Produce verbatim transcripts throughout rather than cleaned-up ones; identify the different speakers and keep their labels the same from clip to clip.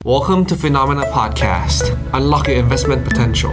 Speaker 1: Welcome to Phenomena Podcast. Unlock your investment potential.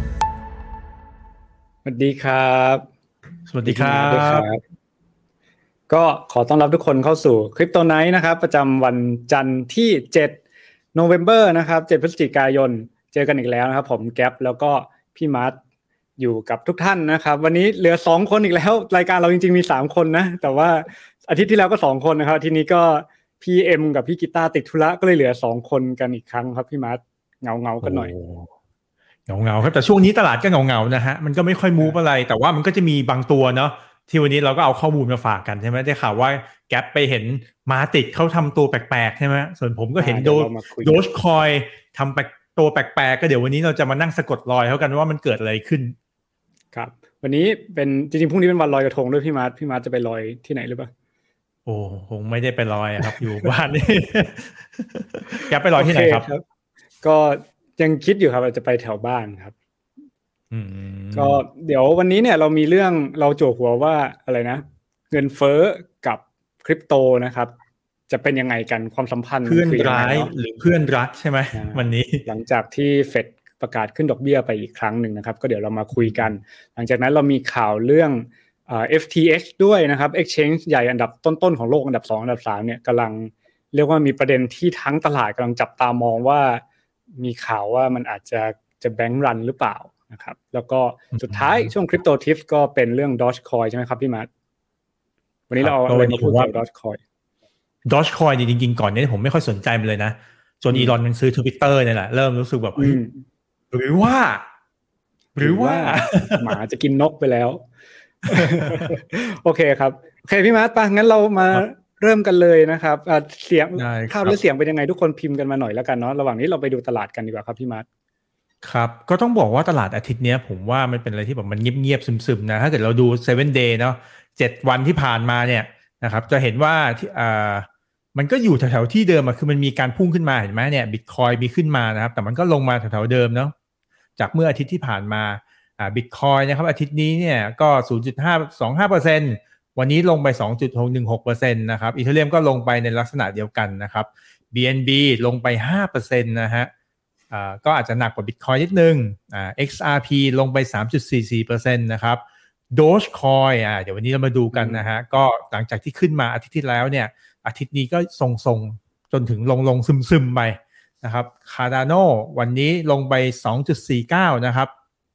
Speaker 2: สวัสดีครับ
Speaker 3: สวัสดีครับ
Speaker 2: ก็ขอต้อนรับทุกคนเข้าสู่ Crypto Night นะครับประจำวันจันทร์ที่เจ็ด November นะครับเจ็ดพฤศจิกายนเจอกันอีกแล้วนะครับผมแก๊ปแล้วก็พี่มาร์ทอยู่กับทุกท่านนะครับวันนี้เหลือสองคนอีกแล้วรายการเราจริงๆมีสามคนนะแต่ว่าอาทิตย์ที่แล้วก็สองคนนะครับทีนี้ก็พี่เอ็มกับพี่กีตาร์ติดธุระก็เลยเหลือสองคนกันอีกครั้งครับพี่มาร์ทเงาๆกันหน่อย
Speaker 3: เงาๆครับแต่ช่วงนี้ตลาดก็เงาๆนะฮะมันก็ไม่ค่อยมูฟอะไรแต่ว่ามันก็จะมีบางตัวเนาะที่วันนี้เราก็เอาข้อมูลมาฝากกันใช่ไหมได้ข่าวว่าแก๊ปไปเห็นมาติดเขาทำตัวแปลกๆใช่ไหมส่วนผมก็เห็นโดโดชคอยทำตัวแปลกๆก็เดี๋ยววันนี้เราจะมานั่งสะกดรอยเขากันว่ามันเกิดอะไรขึ้น
Speaker 2: ครับวันนี้เป็นจริงๆพรุ่งนี้เป็นวันลอยกระทงด้วยพี่มาร์ทพี่มาร์ทจะไปลอยที่ไหนหรือเปล่า
Speaker 3: โอ้คงไม่ได้ไปลอยครับอยู่บ้านนี่แก๊ปไปลอยที่ไหนครับ
Speaker 2: ก็ยังคิดอยู่ครับเราจะไปแถวบ้านครับก็เดี๋ยววันนี้เนี่ยเรามีเรื่องเราโจกหัวว่าอะไรนะเงินเฟ้อกับคริปโตนะครับจะเป็นยังไงกันความสัมพันธ์
Speaker 3: เพื่อนร้ายหรือเพื่อนรักใช่ไหมวันนี้
Speaker 2: หลังจากที่เฟดประกาศขึ้นดอกเบี้ยไปอีกครั้งหนึ่งนะครับก็เดี๋ยวเรามาคุยกันหลังจากนั้นเรามีข่าวเรื่องเอ่อ เอฟ ที เอ็กซ์ ด้วยนะครับ Exchange ใหญ่อันดับต้นๆของโลกอันดับสองอันดับสามเนี่ยกำลังเรียกว่ามีประเด็นที่ทั้งตลาดกำลังจับตามองว่ามีข่าวว่ามันอาจจะจะแบงก์รันหรือเปล่านะครับแล้วก็สุดท้ายช่วง Crypto Tips ก็เป็นเรื่อง Dogecoin ใช่ไหมครับพี่มาร์ทวันนี้เราเอาอะไรมาพูดถึง Dogecoin
Speaker 3: Dogecoin จริงๆก่อนนี้ผมไม่ค่อยสนใจมันเลยนะจนอีลอนมันซื้อ Twitter เนี่ยแหละเริ่มรู้สึกแบบหรือว่าหรือว่า
Speaker 2: หมาจะกินนกไปแล้วโอเคครับโอเคพี่มาร์ทป่ะงั้นเรามาเริ่มกันเลยนะครับเสียงภาพและเสียงเป็นยังไงทุกคนพิมพ์กันมาหน่อยแล้วกันเนาะระหว่างนี้เราไปดูตลาดกันดีกว่าครับพี่มาร์ท
Speaker 3: ครับก็ต้องบอกว่าตลาดอาทิตย์นี้ผมว่ามันเป็นอะไรที่แบบมันเงียบๆซึมๆนะถ้าเกิดเราดูเซเว่น day เนาะเจ็ดวันที่ผ่านมาเนี่ยนะครับจะเห็นว่าที่อ่ามันก็อยู่แถวๆที่เดิมอะคือมันมีการพุ่งขึ้นมาเห็นไหมเนี่ย Bitcoin มีขึ้นมานะครับแต่มันก็ลงมาแถวๆเดิมเนาะจากเมื่ออาทิตย์ที่ผ่านมาอ่า Bitcoin นะครับอาทิตย์นี้เนี่ยก็ ศูนย์จุดห้าสองห้าเปอร์เซ็นต์ วันนี้ลงไป สองจุดหกหนึ่งหกเปอร์เซ็นต์ นะครับ Ethereum ก็ลงไปในลักษณะเดียวกันนะครับ บี เอ็น บี ลงไป ห้าเปอร์เซ็นต์ นะฮะอ่าก็อาจจะหนักกว่า Bitcoin นิดนึงอ่า เอ็กซ์ อาร์ พี ลงไป สามจุดสี่สี่เปอร์เซ็นต์ นะครับ Dogecoin อ่าเดี๋ยววันนี้เรามาดูกันนะฮะก็หลังจากที่ขึ้นมาอาทิตย์ที่แล้วเนี่ยอาทิตย์นี้ก็ทรงๆจนถึงลงๆซึมๆไปนะครับ Cardano วันนี้ลงไป สองจุดสี่เก้า นะครับ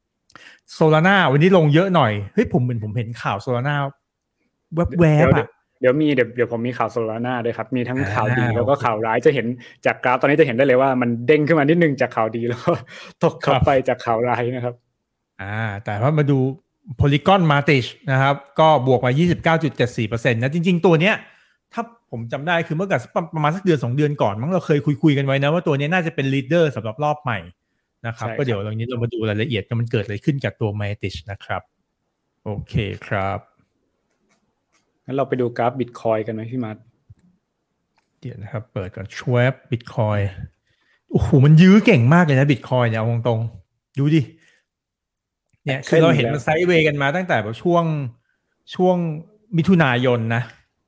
Speaker 3: Solana วันนี้ลงเยอะหน่อยเฮ้ยผมเหมือนผมเห็นข่าว Solana แวบๆอ่ะ
Speaker 2: เดี๋ยวมีเดี๋ยวเดี๋ยวผมมีข่าว Solana ด้วยครับมีทั้งข่าวดีแล้วก็ข่าวร้ายจะเห็นจากกราฟตอนนี้จะเห็นได้เลยว่ามันเด้งขึ้นมานิดนึงจากข่าวดีแล้วก็ตกกลับไปจากข่าวร้ายนะครับ
Speaker 3: อ่าแต่ว่ามาดู Polygon Matic นะครับก็บวกมา ยี่สิบเก้าจุดเจ็ดสี่เปอร์เซ็นต์ นะจริงๆตัวเนี้ยถ้าผมจำได้คือเมื่อกับประมาณสักเดือนสองเดือนก่อนมั้งเราเคยคุยๆกันไว้นะว่าตัวนี้น่าจะเป็น leader สำหรับรอบใหม่นะครับก็เดี๋ยวตรงนี้เรามาดูรายละเอียดกันมันเกิดอะไรขึ้นกับตัว Matic นะครับโอเคครับ
Speaker 2: งั้นเราไปดูกราฟ Bitcoin กันไหมพี่มาร์ท
Speaker 3: เดี๋ยวนะครับเปิดก่อนชวบ Bitcoin โอ้โหมันยื้อเก่งมากเลยนะ Bitcoin เนี่ยเอาตรงๆดูดิเนี่ยคือเราเห็นมันไซด์เวย์กันมาตั้งแต่แบบช่วงช่วงมิถุนายนนะ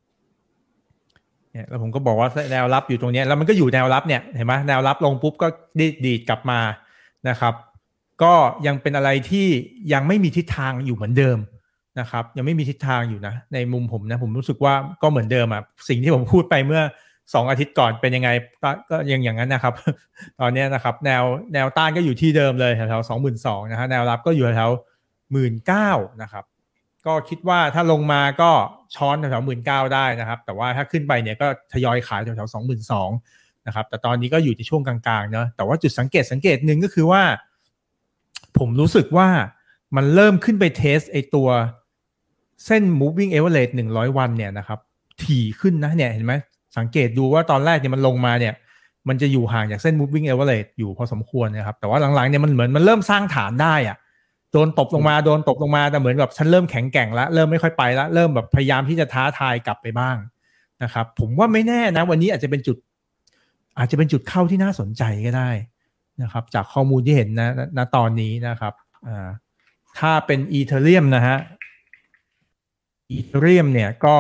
Speaker 3: เนี่ยแล้วผมก็บอกว่าแนวรับอยู่ตรงนี้แล้วมันก็อยู่แนวรับเนี่ยเห็นไหมแนวรับลงปุ๊บก็ดีดดีดกลับมานะครับก็ยังเป็นอะไรที่ยังไม่มีทิศทางอยู่เหมือนเดิมนะครับยังไม่มีทิศทางอยู่นะในมุมผมนะผมรู้สึกว่าก็เหมือนเดิมอ่ะสิ่งที่ผมพูดไปเมื่อสองอาทิตย์ก่อนเป็นยังไงก็ยังอย่างนั้นนะครับตอนนี้นะครับแนวแนวต้านก็อยู่ที่เดิมเลยแถวๆ สองหมื่นสองพัน นะฮะแนวรับก็อยู่แถวๆ หนึ่งหมื่นเก้าพัน นะครับก็คิดว่าถ้าลงมาก็ช้อนแถวๆ หนึ่งหมื่นเก้าพัน ได้นะครับแต่ว่าถ้าขึ้นไปเนี่ยก็ทยอยขายแถวๆ สองหมื่นสองพัน นะครับแต่ตอนนี้ก็อยู่ในช่วงกลางๆเนาะแต่ว่าจุดสังเกตสังเกตนึงก็คือว่าผมรู้สึกว่ามันเริ่มขึ้นไปเทสไอตัวเส้น moving average หนึ่งร้อยวันเนี่ยนะครับถี่ขึ้นนะเนี่ยเห็นไหมสังเกตดูว่าตอนแรกเนี่ยมันลงมาเนี่ยมันจะอยู่ห่างจากเส้น moving average อยู่พอสมควรนะครับแต่ว่าหลังๆเนี่ยมันเหมือนมันเริ่มสร้างฐานได้อะโดนตบลงมาโดนตบลงมาแต่เหมือนแบบฉันเริ่มแข็งแกร่งแล้วเริ่มไม่ค่อยไปแล้วเริ่มแบบพยายามที่จะท้าทายกลับไปบ้างนะครับผมว่าไม่แน่นะวันนี้อาจจะเป็นจุดอาจจะเป็นจุดเข้าที่น่าสนใจก็ได้นะครับจากข้อมูลที่เห็นนะณตอนนี้นะครับอ่าถ้าเป็น Ethereum นะฮะ Ethereum เนี่ยก็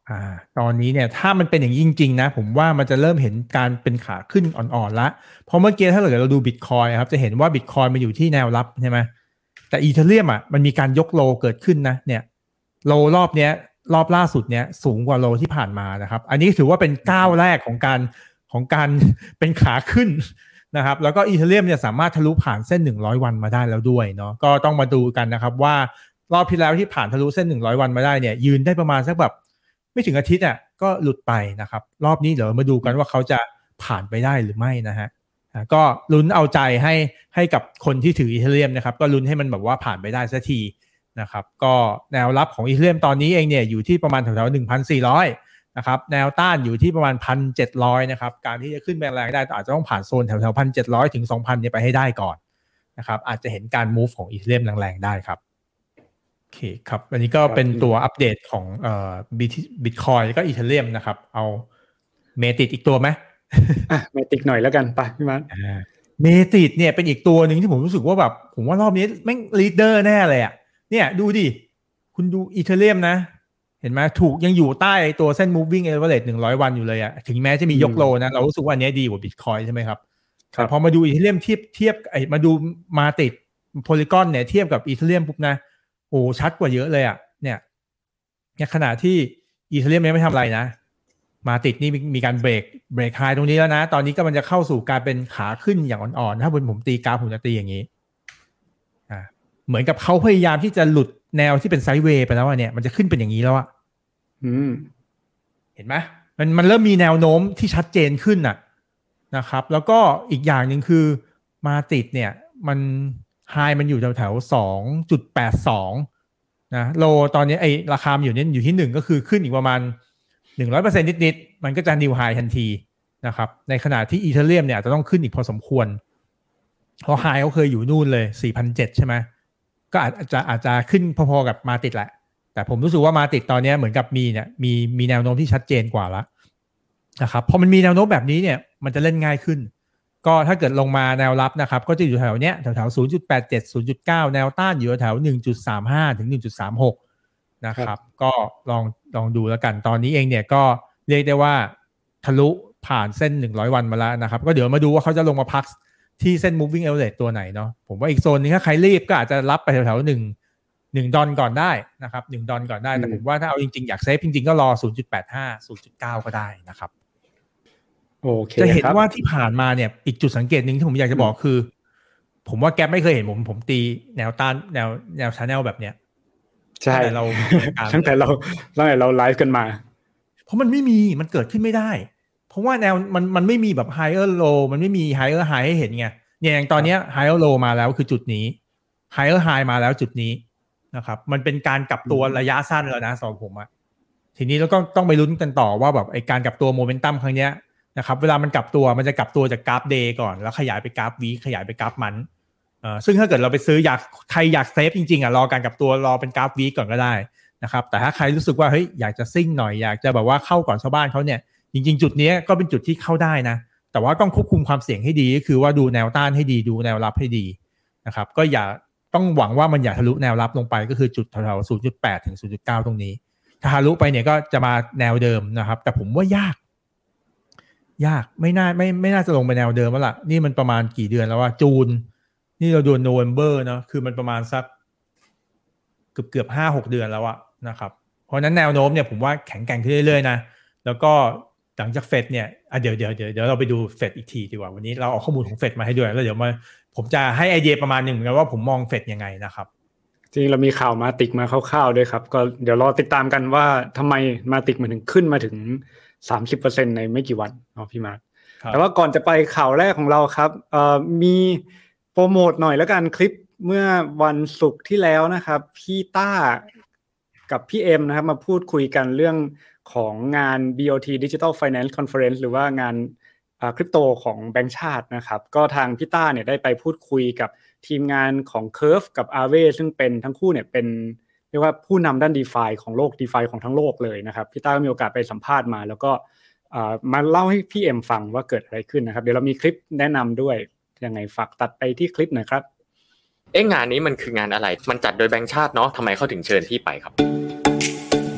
Speaker 3: อ่าตอนนี้เนี่ยถ้ามันเป็นอย่างนี้จริงๆนะผมว่ามันจะเริ่มเห็นการเป็นขาขึ้นอ่อนๆละเพราะเมื่อกี้ถ้าเกิดเราดู Bitcoin ครับจะเห็นว่า Bitcoin มันอยู่ที่แนวรับใช่ไหมแต่ Ethereum อ่ะมันมีการยกโลเกิดขึ้นนะเนี่ยโลรอบเนี้ยรอบล่าสุดเนี้ยสูงกว่าโลที่ผ่านมานะครับอันนี้ถือว่าเป็นก้าวแรกของการของการเป็นขาขึ้นนะครับแล้วก็ Ethereum เนี่ยสามารถทะลุผ่านเส้นหนึ่งร้อยวันมาได้แล้วด้วยเนาะก็ต้องมาดูกันนะครับว่ารอบที่แล้วที่ผ่านทะลุเส้นหนึ่งร้อยวันมาได้เนี่ยยืนได้ประมาณสักแบบไม่ถึงอาทิตย์อ่ะก็หลุดไปนะครับรอบนี้เดี๋ยวมาดูกันว่าเขาจะผ่านไปได้หรือไม่นะฮะก็ลุ้นเอาใจให้ให้กับคนที่ถือ Ethereum นะครับก็ลุ้นให้มันแบบว่าผ่านไปได้สักทีนะครับก็แนวรับของ Ethereum ตอนนี้เองเนี่ยอยู่ที่ประมาณแถวๆ หนึ่งพันสี่ร้อย นะครับแนวต้านอยู่ที่ประมาณ หนึ่งพันเจ็ดร้อย นะครับการที่จะขึ้นแรงๆได้อาจจะต้องผ่านโซนแถวๆ หนึ่งพันเจ็ดร้อย ถึง สองพัน เนี่ยไปให้ได้ก่อนนะครับอาจจะเห็นการ move ของ Ethereum แรงๆได้ครับโอเคครับอันนี้ก็เป็นตัวอัปเดตของเอ่อ Bitcoin แล้วก็ Ethereum นะครับเอาเมติดอีกตัวไหม
Speaker 2: อ่ะเมติกหน่อยแล้วกันไปพี่มัน
Speaker 3: เมติดเนี่ยเป็นอีกตัวหนึ่งที่ผมรู้สึกว่าแบบผมว่ารอบนี้แม่งลีดเดอร์แน่เลยอ่ะเนี่ยดูดิคุณดู Ethereum นะเห็นไหมถูกยังอยู่ใต้ตัวเส้น moving average หนึ่งร้อยวันอยู่เลยอ่ะถึงแม้จะมียกโลนะเรารู้สึกว่าอันนี้ดีกว่า Bitcoin ใช่ไหมครับแต่พอมาดู Ethereum เทียบเทียบไอ้มาดูมาติด Polygon เนี่ยเทียบกับ Ethereum ปุ๊บนะโอ้ชัดกว่าเยอะเลยอ่ะเนี่ยในขณะที่ Ethereum ยังไม่ทำอะไรนะมาติดนี่มีการเบรกเบรกไฮตรงนี้แล้วนะตอนนี้ก็มันจะเข้าสู่การเป็นขาขึ้นอย่างอ่อนๆถ้าบนผมตีกราฟผมจะตีอย่างนี้อ่าเหมือนกับเขาพยายามที่จะหลุดแนวที่เป็นไซด์เวย์ไปแล้วอ่ะเนี่ยมันจะขึ้นเป็นอย่างนี้แล้วอ่ะ
Speaker 2: อืม
Speaker 3: เห็นไหมมันมันเริ่มมีแนวโน้มที่ชัดเจนขึ้นน่ะนะครับแล้วก็อีกอย่างหนึ่งคือมาติดเนี่ยมันไฮมันอยู่แถวๆ สองจุดแปดสอง นะโลตอนนี้ไอ้ราคาอยู่เนี่ยอยู่ที่หนึ่งก็คือขึ้นอีกประมาณ หนึ่งร้อยเปอร์เซ็นต์ นิดๆมันก็จะนิวไฮทันทีนะครับในขณะที่ Ethereum เนี่ยจะต้องขึ้นอีกพอสมควรเพราะไฮเขาเคยอยู่นู่นเลย สี่พันเจ็ดร้อย ใช่ไหมก็อาจจะอาจจะขึ้นพอๆกับมาติดแหละแต่ผมรู้สึกว่ามาติดตอนนี้เหมือนกับมีเนี่ยมีมีแนวโน้มที่ชัดเจนกว่าแล้วนะครับพอมันมีแนวโน้มแบบนี้เนี่ยมันจะเล่นง่ายขึ้นก็ถ้าเกิดลงมาแนวรับนะครับก็จะอยู่แถวเนี้ยแถวๆ ศูนย์จุดแปดเจ็ด ศูนย์จุดเก้า แนวต้านอยู่แถว หนึ่งจุดสามห้า ถึง หนึ่งจุดสามหก นะครับก็ลองลองดูแล้วกันตอนนี้เองเนี่ยก็เรียกได้ว่าทะลุผ่านเส้นหนึ่งร้อยวันมาแล้วนะครับก็เดี๋ยวมาดูว่าเขาจะลงมาพักที่เส้น moving average ตัวไหนเนาะผมว่าอีกโซนนึงถ้าใครรีบก็อาจจะรับไปแถวๆหนึ่ง หนึ่งดอลก่อนได้นะครับหนึ่งดอลก่อนได้แต่ผมว่าถ้าเอาจริงๆอยากเซฟจริงๆก็รอ ศูนย์จุดแปดห้า ศูนย์จุดเก้า ก็ได้นะครับ
Speaker 2: โอเค
Speaker 3: จะเห็นว่าที่ผ่านมาเนี่ยอีกจุดสังเกตนึงที่ผมอยากจะบอกคือผมว่าแกไม่เคยเห็นผมผมตีแนวต้านแนวแนว channel แบบเนี้ย
Speaker 2: ใช่
Speaker 3: เรา
Speaker 2: ตั้งแต่เราตั้งแต่เราไลฟ์กันมา
Speaker 3: เพราะมันไม่มีมันเกิดขึ้นไม่ได้เพราะว่าแนวมันมันไม่มีแบบ higher low มันไม่มี higher high ให้เห็นไงเนี่ยอย่างตอนนี้ higher low มาแล้วคือจุดนี้ higher high มาแล้วจุดนี้นะครับมันเป็นการกลับตัวระยะสั้นแล้วนะสำหรับผมอะทีนี้เราก็ต้องไปลุ้นกันต่อว่าแบบไอ้การกลับตัวโมเมนตัมครั้งเนี้ยนะครับเวลามันกลับตัวมันจะกลับตัวจากกราฟ day ก่อนแล้วขยายไปกราฟ week ขยายไปกราฟ monthเอ่อซึ่งถ้าเกิดเราไปซื้ออยากใครอยากเซฟจริงๆอ่ะรอการกลับตัวรอเป็นกราฟ week ก่อนก็ได้นะครับแต่ถ้าใครรู้สึกว่าเฮ้ยอยากจะซิ่งหน่อยอยากจะแบบว่าเข้าก่อนชาวบ้านเขาเนี่ยจริงๆจุดนี้ก็เป็นจุดที่เข้าได้นะแต่ว่าต้องควบคุมความเสี่ยงให้ดีก็คือว่าดูแนวต้านให้ดีดูแนวรับให้ดีนะครับก็อย่าต้องหวังว่ามันอย่าทะลุแนวรับลงไปก็คือจุดแถวๆ ศูนย์จุดแปด ถึง ศูนย์จุดเก้า ตรงนี้ถ้าทะลุไปเนี่ยก็จะมาแนวเดิมนะครับแต่ผมว่ายากยากไม่น่าไม่ไม่น่าจะลงไปแนวเดิมแล้วล่ะนี่มันประมาณกี่เดือนแล้วว่าจูนนี่เราดูโนเวมเบอร์เนาะคือมันประมาณสักเกือบเกือบ ห้าหก เดือนแล้วอะนะครับเพราะนั้นแนวโน้มเนี่ยผมว่าแข็งแกร่งขึ้นเรื่อยๆนะแล้วก็หลังจากเฟดเนี่ยอ่ะเดี๋ยวเดี๋ยวเดี๋ยวเดี๋ยวเราไปดูเฟดอีกทีดีกว่าวันนี้เราเอาข้อมูลของเฟดมาให้ด้วยแล้วเดี๋ยวมาผมจะให้ไอเดียประมาณหนึ่งเหมือนกันว่าผมมองเฟดยังไงนะครับ
Speaker 2: จริงเรามีข่าวมาติกมาคร่าวๆด้วยครับก็เดี๋ยวรอติดตามกันว่าทำไมมาติกมันถึงขึ้นมาถึง สามสิบเปอร์เซ็นต์ ในไม่กี่วันเนาะพี่มาร์คแต่ว่าก่อนจะไปข่าวแรกของเราครับเอ่อมีโปรโมทหน่อยแล้วกันคลิปเมื่อวันศุกร์ที่แล้วนะครับพี่ต้ากับพี่เอ็มนะครับมาพูดคุยกันเรื่องของงาน บี โอ ที Digital Finance Conference หรือว่างานคริปโตของแบงก์ชาตินะครับก็ทางพี่ต้าเนี่ยได้ไปพูดคุยกับทีมงานของ Curve กับ Aave ซึ่งเป็นทั้งคู่เนี่ยเป็นเรียกว่าผู้นำด้าน DeFi ของโลก DeFi ของทั้งโลกเลยนะครับพี่ต้าก็มีโอกาสไปสัมภาษณ์มาแล้วก็มาเล่าให้พี่เอ็มฟังว่าเกิดอะไรขึ้นนะครับเดี๋ยวเรามีคลิปแนะนำด้วยยังไงฝากตัดไปที่คลิปหน่อยครับ
Speaker 4: เอ๊ะงานนี้มันคืองานอะไรมันจัดโดยแบงก์ชาติเนาะทำไมเขาถึงเชิญพี่ไปครับ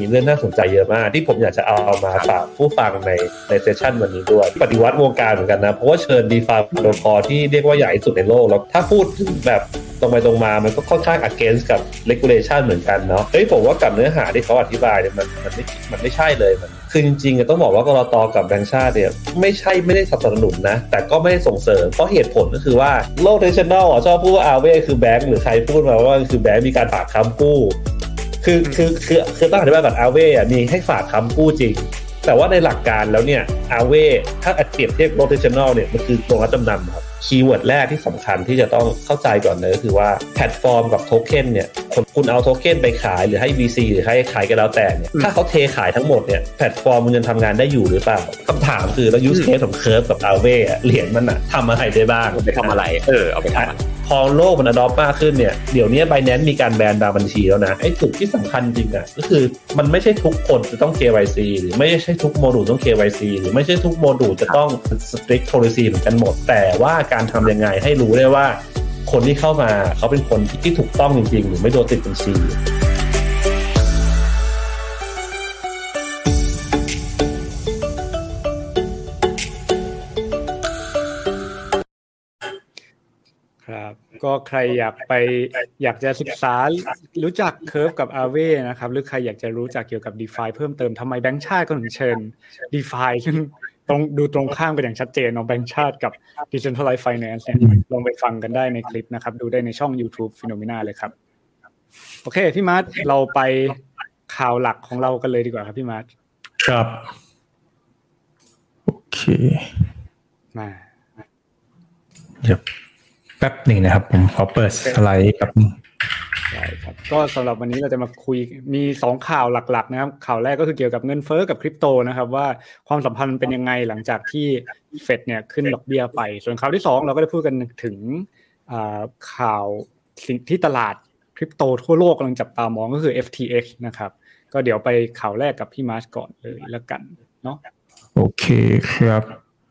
Speaker 4: มีเรื่องน่าสนใจเยอะมากที่ผมอยากจะเอามาฝากผู้ฟังในในเซสชั่นวันนี้ด้วยปฏิวัติวงการเหมือนกันนะเพราะว่าเชิญ DeFi Protocol ที่เรียกว่าใหญ่ที่สุดในโลกแล้วถ้าพูดถึงแบบตรงไปตรงมามันก็ค่อนข้าง against กับ regulation เหมือนกันเนาะเฮ้ยผมว่ากับเนื้อหาที่เขาอธิบายเนี่ยมันมันไม่มันไม่ใช่เลยมันคือจริงๆต้องบอกว่ากลต.กับแบงก์ชาติเนี่ยไม่ใช่ไม่ได้สนับสนุนนะแต่ก็ไม่ได้ส่งเสริมเพราะเหตุผลก็คือว่าโลก traditional อ่ะชอบพูดว่า Aave คือแบงก์หรือใครพูดมาว่าคือแบงก์มีการฝากค้ำกู้คือคือคือคือต้องอธิบายก่อน Aave อ่ะมีให้ฝากค้ำกู้จริงแต่ว่าในหลักการแล้วเนี่ย Aave ถ้าเปรียบเทียบโลก traditional เนี่ยมันคือโรงรับจำนำครับคีย์เวิร์ดแรกที่สำคัญที่จะต้องเข้าใจก่อนเลยก็คือว่าแพลตฟอร์มกับโทเค็นเนี่ยคุณเอาโทเค็นไปขายหรือให้ วี ซี หรือให้ขายก็แล้วแต่เนี่ยถ้าเขาเทขายทั้งหมดเนี่ยแพลตฟอร์มมันยังทำงานได้อยู่หรือเปล่าคำถามคือแล้ว use case ของ Curve กับ Aave อ่ะเหรียญมันอ่ะทำอะไรได้บ้าง
Speaker 5: ไปทำอะไรเออเอาไปทำอะไร
Speaker 4: พอโลกมัน adopt มากขึ้นเนี่ยเดี๋ยวนี้ Binance มีการแบนบางบัญชีแล้วนะไอ้จุดที่สำคัญจริงอ่ะก็คือมันไม่ใช่ทุกคนจะต้อง เค วาย ซี หรือไม่ใช่ทุกโมดูลต้อง เค วาย ซี หรือไม่ใช่ทุกโมดูลจะต้อง strict policy เหมือนกันหมดแต่ว่าการทำยังไงให้รู้ได้ว่าคนที่เข้ามาเขาเป็นคนที่ถูกต้องจริงๆหรือไม่โดนติดบัญชี
Speaker 2: ครับก็ใครอยากไปอยากจะศึกษารู้จัก Curve กับ Aave นะครับหรือใครอยากจะรู้จักเกี่ยวกับ DeFi เพิ่มเติมทำไมแบงก์ชาติก็ถึงเชิญ DeFi ซึ่งตรงดูตรงข้ามกันอย่างชัดเจนเนาะแบงก์ชาติกับ Decentralized Finance เนี่ยลองไปฟังกันได้ในคลิปนะครับดูได้ในช่อง YouTube Phenomena เลยครับโอเคพี่มาร์ทเราไปข่าวหลักของเรากันเลยดีกว่าครับพี่มาร์ท
Speaker 3: ครับโอเค
Speaker 2: มา
Speaker 3: เดี๋ยวแป๊บหนึ่งนะครับผมขอเปิดสไลด์แป๊บนึง
Speaker 2: ได้ครับก็สำหรับวันนี้เราจะมาคุยมีสองข่าวหลักๆนะครับข่าวแรกก็คือเกี่ยวกับเงินเฟ้อกับคริปโตนะครับว่าความสัมพันธ์เป็นยังไงหลังจากที่เฟดเนี่ยขึ้นดอกเบี้ยไปส่วนข่าวที่สองเราก็ได้พูดกันถึงข่าวสิ่งที่ตลาดคริปโตทั่วโลกกำลังจับตามองก็คือ เอฟ ที เอ็กซ์ นะครับก็เดี๋ยวไปข่าวแรกกับพี่มาร์ชก่อนเลยแล้วกันเนาะ
Speaker 3: โอเคครับ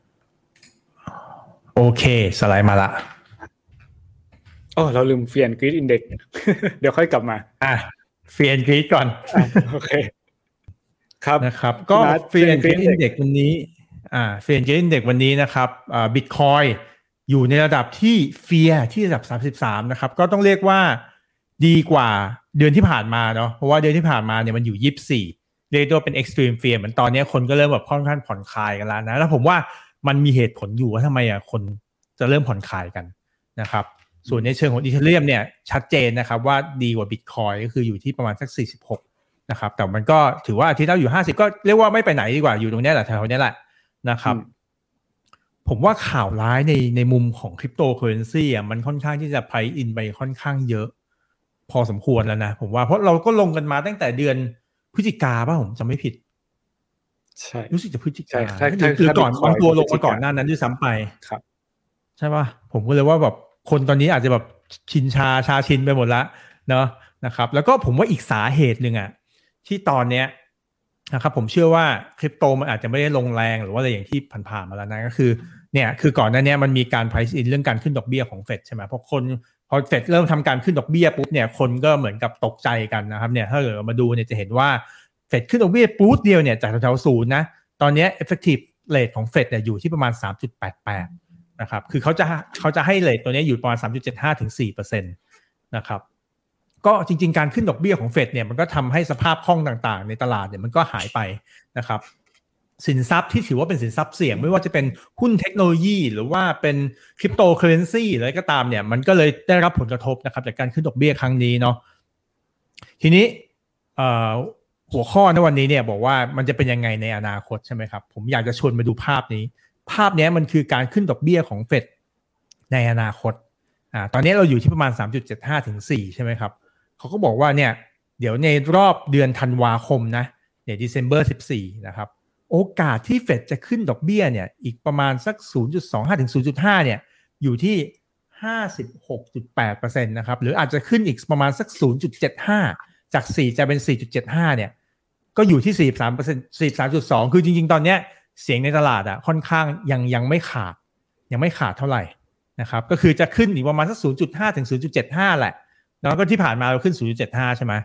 Speaker 3: โอเคสไลด์มาละ
Speaker 2: โอ้เราลืมเฟียนกรีดอินเด็กซ์เดี๋ยวค่อยกลับมา
Speaker 3: อ่ะเฟียนกรีดก่อน
Speaker 2: โอเคครับ
Speaker 3: นะครับก็เฟียนกรีดอินเด็กซ์วันนี้อ่าเฟียนกรีดอินเด็กซ์วันนี้นะครับอ่า Bitcoin อยู่ในระดับที่เฟียที่ระดับสามสิบสามนะครับก็ต้องเรียกว่าดีกว่าเดือนที่ผ่านมาเนาะเพราะว่าเดือนที่ผ่านมาเนี่ยมันอยู่ยี่สิบสี่เรียกว่าเป็น extreme fear เหมือนตอนนี้คนก็เริ่มแบบค่อนข้างผ่อนคลายกันแล้วนะแล้วผมว่ามันมีเหตุผลอยู่ว่าทำไมอ่ะคนจะเริ่มผ่อนคลายกันนะครับส่วนในเชิงของอีเธเรียมเนี่ยชัดเจนนะครับว่าดีกว่า Bitcoin ก็คืออยู่ที่ประมาณสักสี่สิบหกนะครับแต่มันก็ถือว่าอาทิตย์ละอยู่ห้าสิบก็เรียกว่าไม่ไปไหนดีกว่าอยู่ตรงนี้แหละแถวๆนี้แหละนะครับผมว่าข่าวร้ายในในมุมของคริปโตเคอเรนซีอ่ะมันค่อนข้างที่จะไพรซ์อินไปค่อนข้างเยอะพอสมควรแล้วนะผมว่าเพราะเราก็ลงกันมาตั้งแต่เดือนพฤศจิกาป่ะผมจำไม่ผิด
Speaker 2: ใช่
Speaker 3: รู้สึกจะพฤศจิกาหรือก่อนบางตัวลงมาก่อนหน้านั้นด้วยซ้ำไป
Speaker 2: ครับ
Speaker 3: ใช่ป่ะผมก็เลยว่าแบบคนตอนนี้อาจจะแบบชินชาชาชินไปหมดแล้วเนาะนะครับแล้วก็ผมว่าอีกสาเหตุหนึ่งอ่ะที่ตอนเนี้ยนะครับผมเชื่อว่าคริปโตมันอาจจะไม่ได้ลงแรงหรือว่าอะไรอย่างที่ผ่านๆมาแล้วนะก็คือเนี่ยคือก่อนหน้านี้มันมีการ price in เรื่องการขึ้นดอกเบี้ยของเฟดใช่ไหมเพราะคนพอเฟดเริ่มทำการขึ้นดอกเบี้ยปุ๊บเนี่ยคนก็เหมือนกับตกใจกันนะครับเนี่ยถ้าเกิดมาดูเนี่ยจะเห็นว่าเฟดขึ้นดอกเบี้ยปุ๊บเดียวเนี่ยจากแถวๆศูนย์นะตอนนี้ effective rate ของเฟดเนี่ยอยู่ที่ประมาณ สามจุดแปดแปด นะครับคือเขาจะเขาจะให้เรทตัวนี้อยู่ประมาณ สามจุดเจ็ดห้า ถึง สี่เปอร์เซ็นต์ นะครับก็จริงๆการขึ้นดอกเบี้ยของเฟดเนี่ยมันก็ทำให้สภาพคล่องต่างๆในตลาดเนี่ยมันก็หายไปนะครับสินทรัพย์ที่ถือว่าเป็นสินทรัพย์เสี่ยงไม่ว่าจะเป็นหุ้นเทคโนโลยีหรือว่าเป็นคริปโตเคอเรนซีอะไรก็ตามเนี่ยมันก็เลยได้รับผลกระทบนะครับจากการขึ้นดอกเบี้ยครั้งนี้เนาะทีนี้หัวข้อในวันนี้เนี่ยบอกว่ามันจะเป็นยังไงในอนาคตใช่ไหมครับผมอยากจะชวนมาดูภาพนี้ภาพนี้มันคือการขึ้นดอกเบี้ยของเฟดในอนาคตอ่าตอนนี้เราอยู่ที่ประมาณ สามจุดเจ็ดห้า ถึง สี่ใช่ไหมครับเขาก็บอกว่าเนี่ยเดี๋ยวในรอบเดือนธันวาคมนะเนี่ย December สิบสี่นะครับโอกาสที่เฟดจะขึ้นดอกเบี้ยเนี่ยอีกประมาณสัก ศูนย์จุดสองห้า ถึง ศูนย์จุดห้า เนี่ยอยู่ที่ ห้าสิบหกจุดแปดเปอร์เซ็นต์ นะครับหรืออาจจะขึ้นอีกประมาณสัก ศูนย์จุดเจ็ดห้า จากสี่จะเป็น สี่จุดเจ็ดห้า เนี่ยก็อยู่ที่ สี่สิบสามเปอร์เซ็นต์ สี่สิบสามจุดสอง คือจริงๆตอนเนี้ยเสียงในตลาดอ่ะค่อนข้างยังยังไม่ขาดยังไม่ขาดเท่าไหร่นะครับก็คือจะขึ้นอีกประมาณสัก ศูนย์จุดห้า ถึง ศูนย์จุดเจ็ดห้า แหละแล้วก็ที่ผ่านมาเราขึ้น ศูนย์จุดเจ็ดห้า ใช่ไหม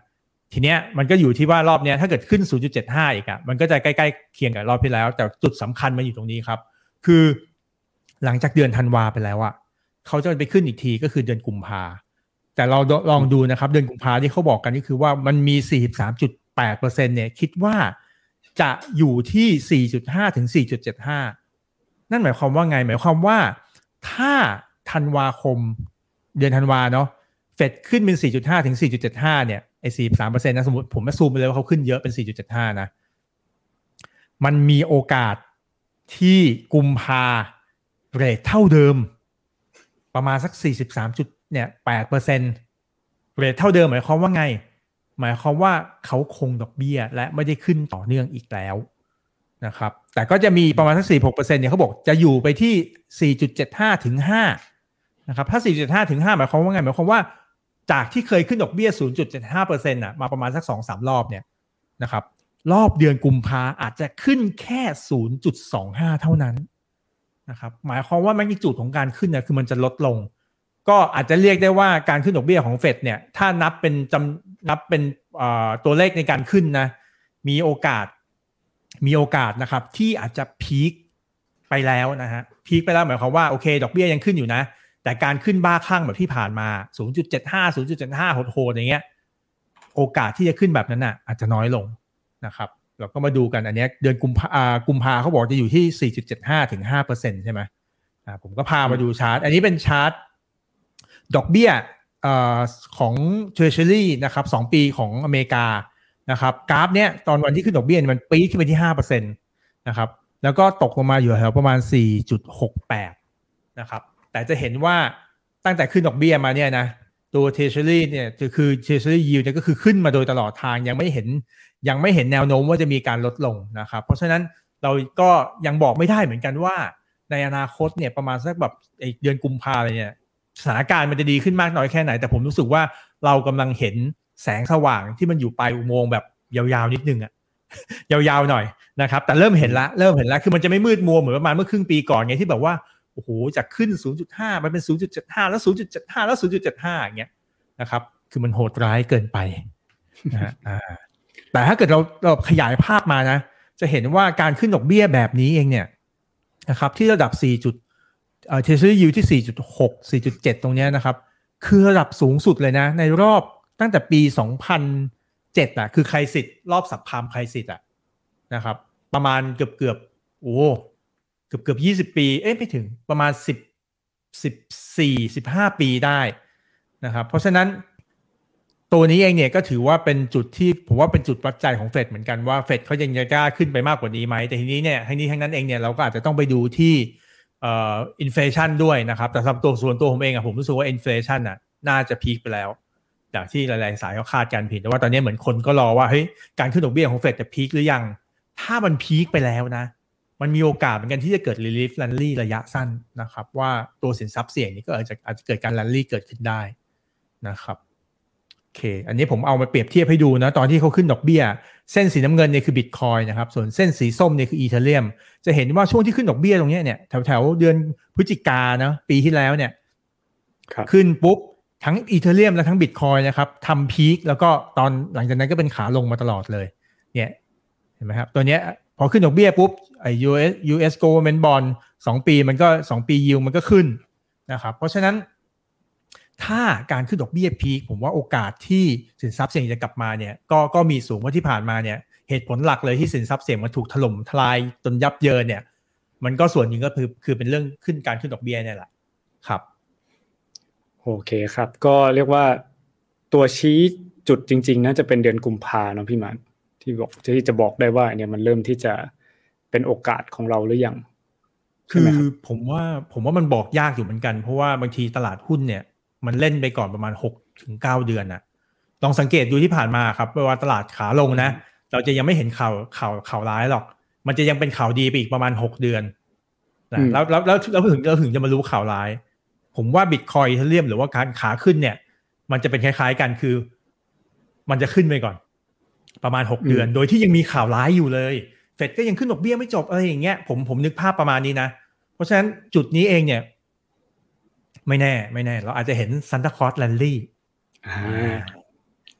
Speaker 3: ทีเนี้ยมันก็อยู่ที่ว่ารอบเนี้ยถ้าเกิดขึ้น ศูนย์จุดเจ็ดห้า อีกอ่ะมันก็จะใกล้ๆเคียงกับรอบที่แล้วแต่จุดสำคัญมันอยู่ตรงนี้ครับคือหลังจากเดือนธันวาไปแล้วอ่ะเขาจะไปขึ้นอีกทีก็คือเดือนกุมภาแต่เราลองดูนะครับเดือนกุมภาที่เขาบอกกันนี่คือว่ามันมี สี่สิบสามจุดแปดเปอร์เซ็นต์ เนี่ยคิดว่าจะอยู่ที่ สี่จุดห้า ถึง สี่จุดเจ็ดห้า นั่นหมายความว่าไงหมายความว่าถ้าธันวาคมเดือนธันวาเนาะเฟดขึ้นเป็น สี่จุดห้า ถึง สี่จุดเจ็ดห้า เนี่ยไอ้ สี่สิบสามเปอร์เซ็นต์ นะสมมุติผมมาซูมไปเลยว่าเขาขึ้นเยอะเป็น สี่จุดเจ็ดห้า นะมันมีโอกาสที่กุมภาเรทเท่าเดิมประมาณสัก สี่สิบสามจุดเนี่ย แปดเปอร์เซ็นต์ เรทเท่าเดิมหมายความว่าไงหมายความว่าเขาคงดอกเบี้ยและไม่ได้ขึ้นต่อเนื่องอีกแล้วนะครับแต่ก็จะมีประมาณสัก สี่สิบหกเปอร์เซ็นต์ เนี่ยเขาบอกจะอยู่ไปที่ สี่จุดเจ็ดห้า ถึง ห้านะครับถ้า สี่จุดเจ็ดห้า ถึง ห้าหมายความว่าไงหมายความว่าจากที่เคยขึ้นดอกเบี้ย ศูนย์จุดเจ็ดห้าเปอร์เซ็นต์ น่ะมาประมาณสัก สองสาม รอบเนี่ยนะครับรอบเดือนกุมภาอาจจะขึ้นแค่ ศูนย์จุดสองห้า เท่านั้นนะครับหมายความว่าแมกนิจูดของการขึ้นเนี่ยคือมันจะลดลงก็อาจจะเรียกได้ว่าการขึ้นดอกเบี้ยของเฟดเนี่ยถ้านับเป็นจำนับเป็นตัวเลขในการขึ้นนะมีโอกาสมีโอกาสนะครับที่อาจจะพีคไปแล้วนะฮะพีคไปแล้วหมายความว่าโอเคดอกเบี้ยยังขึ้นอยู่นะแต่การขึ้นบ้าคลั่งแบบที่ผ่านมา ศูนย์จุดเจ็ดห้า ศูนย์จุดเจ็ดห้า โหดๆอย่างเงี้ยโอกาสที่จะขึ้นแบบนั้นน่ะอาจจะน้อยลงนะครับเราก็มาดูกันอันนี้เดือนกุมภาอ่ากุมภาเขาบอกจะอยู่ที่ สี่จุดเจ็ดห้า ถึง ห้าเปอร์เซ็นต์ ใช่ไหมอ่าผมก็พามาดูชาร์ตอันนี้เป็นชาร์ตดอกเบี้ยเอ่อของ Treasury นะครับสองปีของอเมริกานะครับกราฟเนี้ยตอนวันที่ขึ้นดอกเบี้ยมันปี๊ดขึ้นไปที่ ห้าเปอร์เซ็นต์ นะครับแล้วก็ตกลงมาอยู่แถวประมาณ สี่จุดหกแปด นะครับแต่จะเห็นว่าตั้งแต่ขึ้นดอกเบี้ยมาเนี่ยนะตัว Treasury เนี่ยคือ Treasury yield เนี่ยก็คือขึ้นมาโดยตลอดทางยังไม่เห็นยังไม่เห็นแนวโน้มว่าจะมีการลดลงนะครับเพราะฉะนั้นเราก็ยังบอกไม่ได้เหมือนกันว่าในอนาคตเนี่ยประมาณสักแบบเดือนกุมภาพันธ์เนี่ยสถานการณ์มันจะดีขึ้นมากน้อยแค่ไหนแต่ผมรู้สึกว่าเรากำลังเห็นแสงสว่างที่มันอยู่ปลายอุโมงค์แบบยาวๆนิดนึงอะ ยาวๆหน่อยนะครับแต่เริ่มเห็นละเริ่มเห็นละคือมันจะไม่มืดมัวเหมือนประมาณเมื่อครึ่งปีก่อนไงที่แบบว่าโอ้โหจากขึ้น ศูนย์จุดห้า มันเป็น ศูนย์จุดเจ็ดห้า แล้ว ศูนย์จุดเจ็ดห้า แล้ว ศูนย์จุดเจ็ดห้า อย่างเงี้ยนะครับคือมันโหดร้ายเกินไปนะฮะอ่าแต่ถ้าเกิดเราเราขยายภาพมานะจะเห็นว่าการขึ้นดอกเบี้ยแบบนี้เองเนี่ยนะครับที่ระดับ4จุดเอ่อ Treasury yield ที่ สี่จุดหก สี่จุดเจ็ด ตรงเนี้ยนะครับคือระดับสูงสุดเลยนะในรอบตั้งแต่ปีสองพันเจ็ดอ่ะคือไครซิสรอบซับไพรม์ไครซิสอ่ะนะครับประมาณเกือบๆโอ้เกือบเกือบยี่สิบปีเอ๊ะไม่ถึงประมาณสิบ สิบสี่ สิบห้าปีได้นะครับเพราะฉะนั้นตัวนี้เองเนี่ยก็ถือว่าเป็นจุดที่ผมว่าเป็นจุดวัดใจของเฟดเหมือนกันว่าเฟดเขายังจะกล้าขึ้นไปมากกว่านี้ไหมแต่ทีนี้เนี่ยทั้งนี้ทั้งนั้นเองเนี่ยเราก็อาจจะต้องไปดูที่เอ่ออินเฟลชันด้วยนะครับแต่สำหรับตัวส่วนตัวผมเองอะผมรู้สึกว่าอินเฟลชันอะน่าจะพีคไปแล้วจากที่หลายๆสายเขาคาดกันผิดแต่ว่าตอนนี้เหมือนคนก็รอว่าเฮ้ยการขึ้นดอกเบี้ยของเฟดจะพีคหรือยังถ้ามันพีคไปแล้วนะมันมีโอกาสเหมือนกันที่จะเกิด relief rally ระยะสั้นนะครับว่าตัวสินทรัพย์เสี่ยงนี้ก็อาจจะอาจจะเกิดการ rally เกิดขึ้นได้นะครับโอเคอันนี้ผมเอามาเปรียบเทียบให้ดูนะตอนที่เขาขึ้นดอกเบี้ยเส้นสีน้ำเงินเนี่ยคือ Bitcoin นะครับส่วนเส้นสีส้มเนี่ยคือ Ethereum จะเห็นว่าช่วงที่ขึ้นดอกเบี้ยตรงนี้เนี่ยแถวๆเดือนพฤศจิกายนนะปีที่แล้วเนี่ยขึ้นปุ๊บทั้ง Ethereum และทั้ง Bitcoin นะครับทำพีคแล้วก็ตอนหลังจากนั้นก็เป็นขาลงมาตลอดเลยเนี่ยเห็นไหมครับตัวเนี้ยพอขึ้นดอกเบี้ยปุ๊บไอ้ ยู เอส ยู เอส Government Bond สองปีมันก็สองปี yield มันก็ขึ้นนะครับเพราะฉะนั้นถ้าการขึ้นดอกเบี้ยพีคผมว่าโอกาสที่สินทรัพย์เสี่ยงจะกลับมาเนี่ยก็ก็มีสูงว่าที่ผ่านมาเนี่ยเหตุผลหลักเลยที่สินทรัพย์เสี่ยงมันถูกถล่มทลายจนยับเยินเนี่ยมันก็ส่วนหนึ่งก็คือคือเป็นเรื่องขึ้นการขึ้นดอกเบี้ยเนี่ยแหละครับ
Speaker 2: โอเคครับก็เรียกว่าตัวชี้จุดจริงๆน่าจะเป็นเดือนกุมภาเนาะพี่มันที่บอกที่จะบอกได้ว่าเนี่ยมันเริ่มที่จะเป็นโอกาสของเราหรือยัง
Speaker 3: คือผมว่าผมว่ามันบอกยากอยู่เหมือนกันเพราะว่าบางทีตลาดหุ้นเนี่ยมันเล่นไปก่อนประมาณ หกถึงเก้า เดือนนะลองสังเกตดูที่ผ่านมาครับว่าตลาดขาลงนะเราจะยังไม่เห็นข่าวข่าวข่าวร้ายหรอกมันจะยังเป็นข่าวดีไปอีกประมาณหกเดือนนะแล้วแล้วแล้วเราถึงเราถึงจะมารู้ข่าวร้ายผมว่า Bitcoin ถ้าเรียบหรือว่าการขาขึ้นเนี่ยมันจะเป็นคล้ายๆกันคือมันจะขึ้นไปก่อนประมาณหกเดือนโดยที่ยังมีข่าวร้ายอยู่เลยเฟดก็ยังขึ้นดอกเบี้ยไม่จบอะไรอย่างเงี้ยผมผมนึกภาพประมาณนี้นะเพราะฉะนั้นจุดนี้เองเนี่ยไม่แน่ไม่แน่เราอาจจะเห็นซันตาคลอสแลนลี่เรา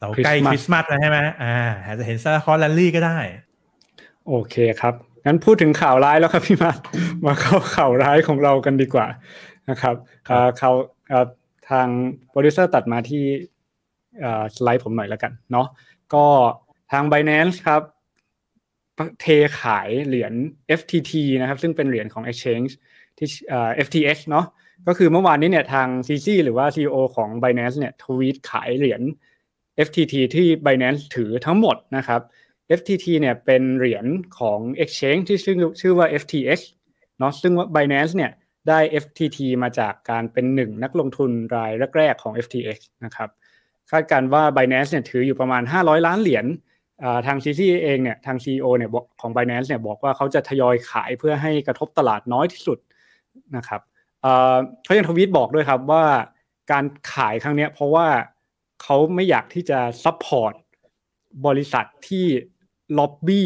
Speaker 3: เราใกล้คริสต์มาสแล้วใช่ไหมอ่าอาจจะเห็นซาคอร์แรลลี่ก็ได้
Speaker 2: โอเคครับงั้นพูดถึงข่าวร้ายแล้วครับพี่มาร์คมาเข้าข่าวร้ายของเรากันดีกว่านะครับข่าวทางโปรดิวเซอร์ตัดมาที่สไลด์ผมหน่อยแล้วกันเนาะก็ทาง Binance ครับเทขายเหรียญ เอฟ ที ที นะครับซึ่งเป็นเหรียญของ Exchange ที่เอ่อ เอฟ ที เอ็กซ์ เนาะก็คือเมื่อวานนี้เนี่ยทาง ซี ซี หรือว่า ซี อี โอ ของ Binance เนี่ยทวีตขายเหรียญ เอฟ ที ที ที่ Binance ถือทั้งหมดนะครับ เอฟ ที ที เนี่ยเป็นเหรียญของ Exchange ที่ชื่อชื่อว่า เอฟ ที เอ็กซ์ เนาะซึ่งว่า Binance เนี่ยได้ เอฟ ที ที มาจากการเป็นหนึ่งนักลงทุนรายแรกๆของ เอฟ ที เอ็กซ์ นะครับคาดการณ์ว่า Binance เนี่ยถืออยู่ประมาณห้าร้อยล้านเหรียญอ่าทาง ซี ซี เองเนี่ยทาง ซี อี โอ เนี่ยของ Binance เนี่ยบอกว่าเขาจะทยอยขายเพื่อให้กระทบตลาดน้อยที่สุดนะครับเอ่อเขายังทวีตบอกด้วยครับว่าการขายครั้งนี้เพราะว่าเขาไม่อยากที่จะซัพพอร์ตบริษัทที่ล็อบบี้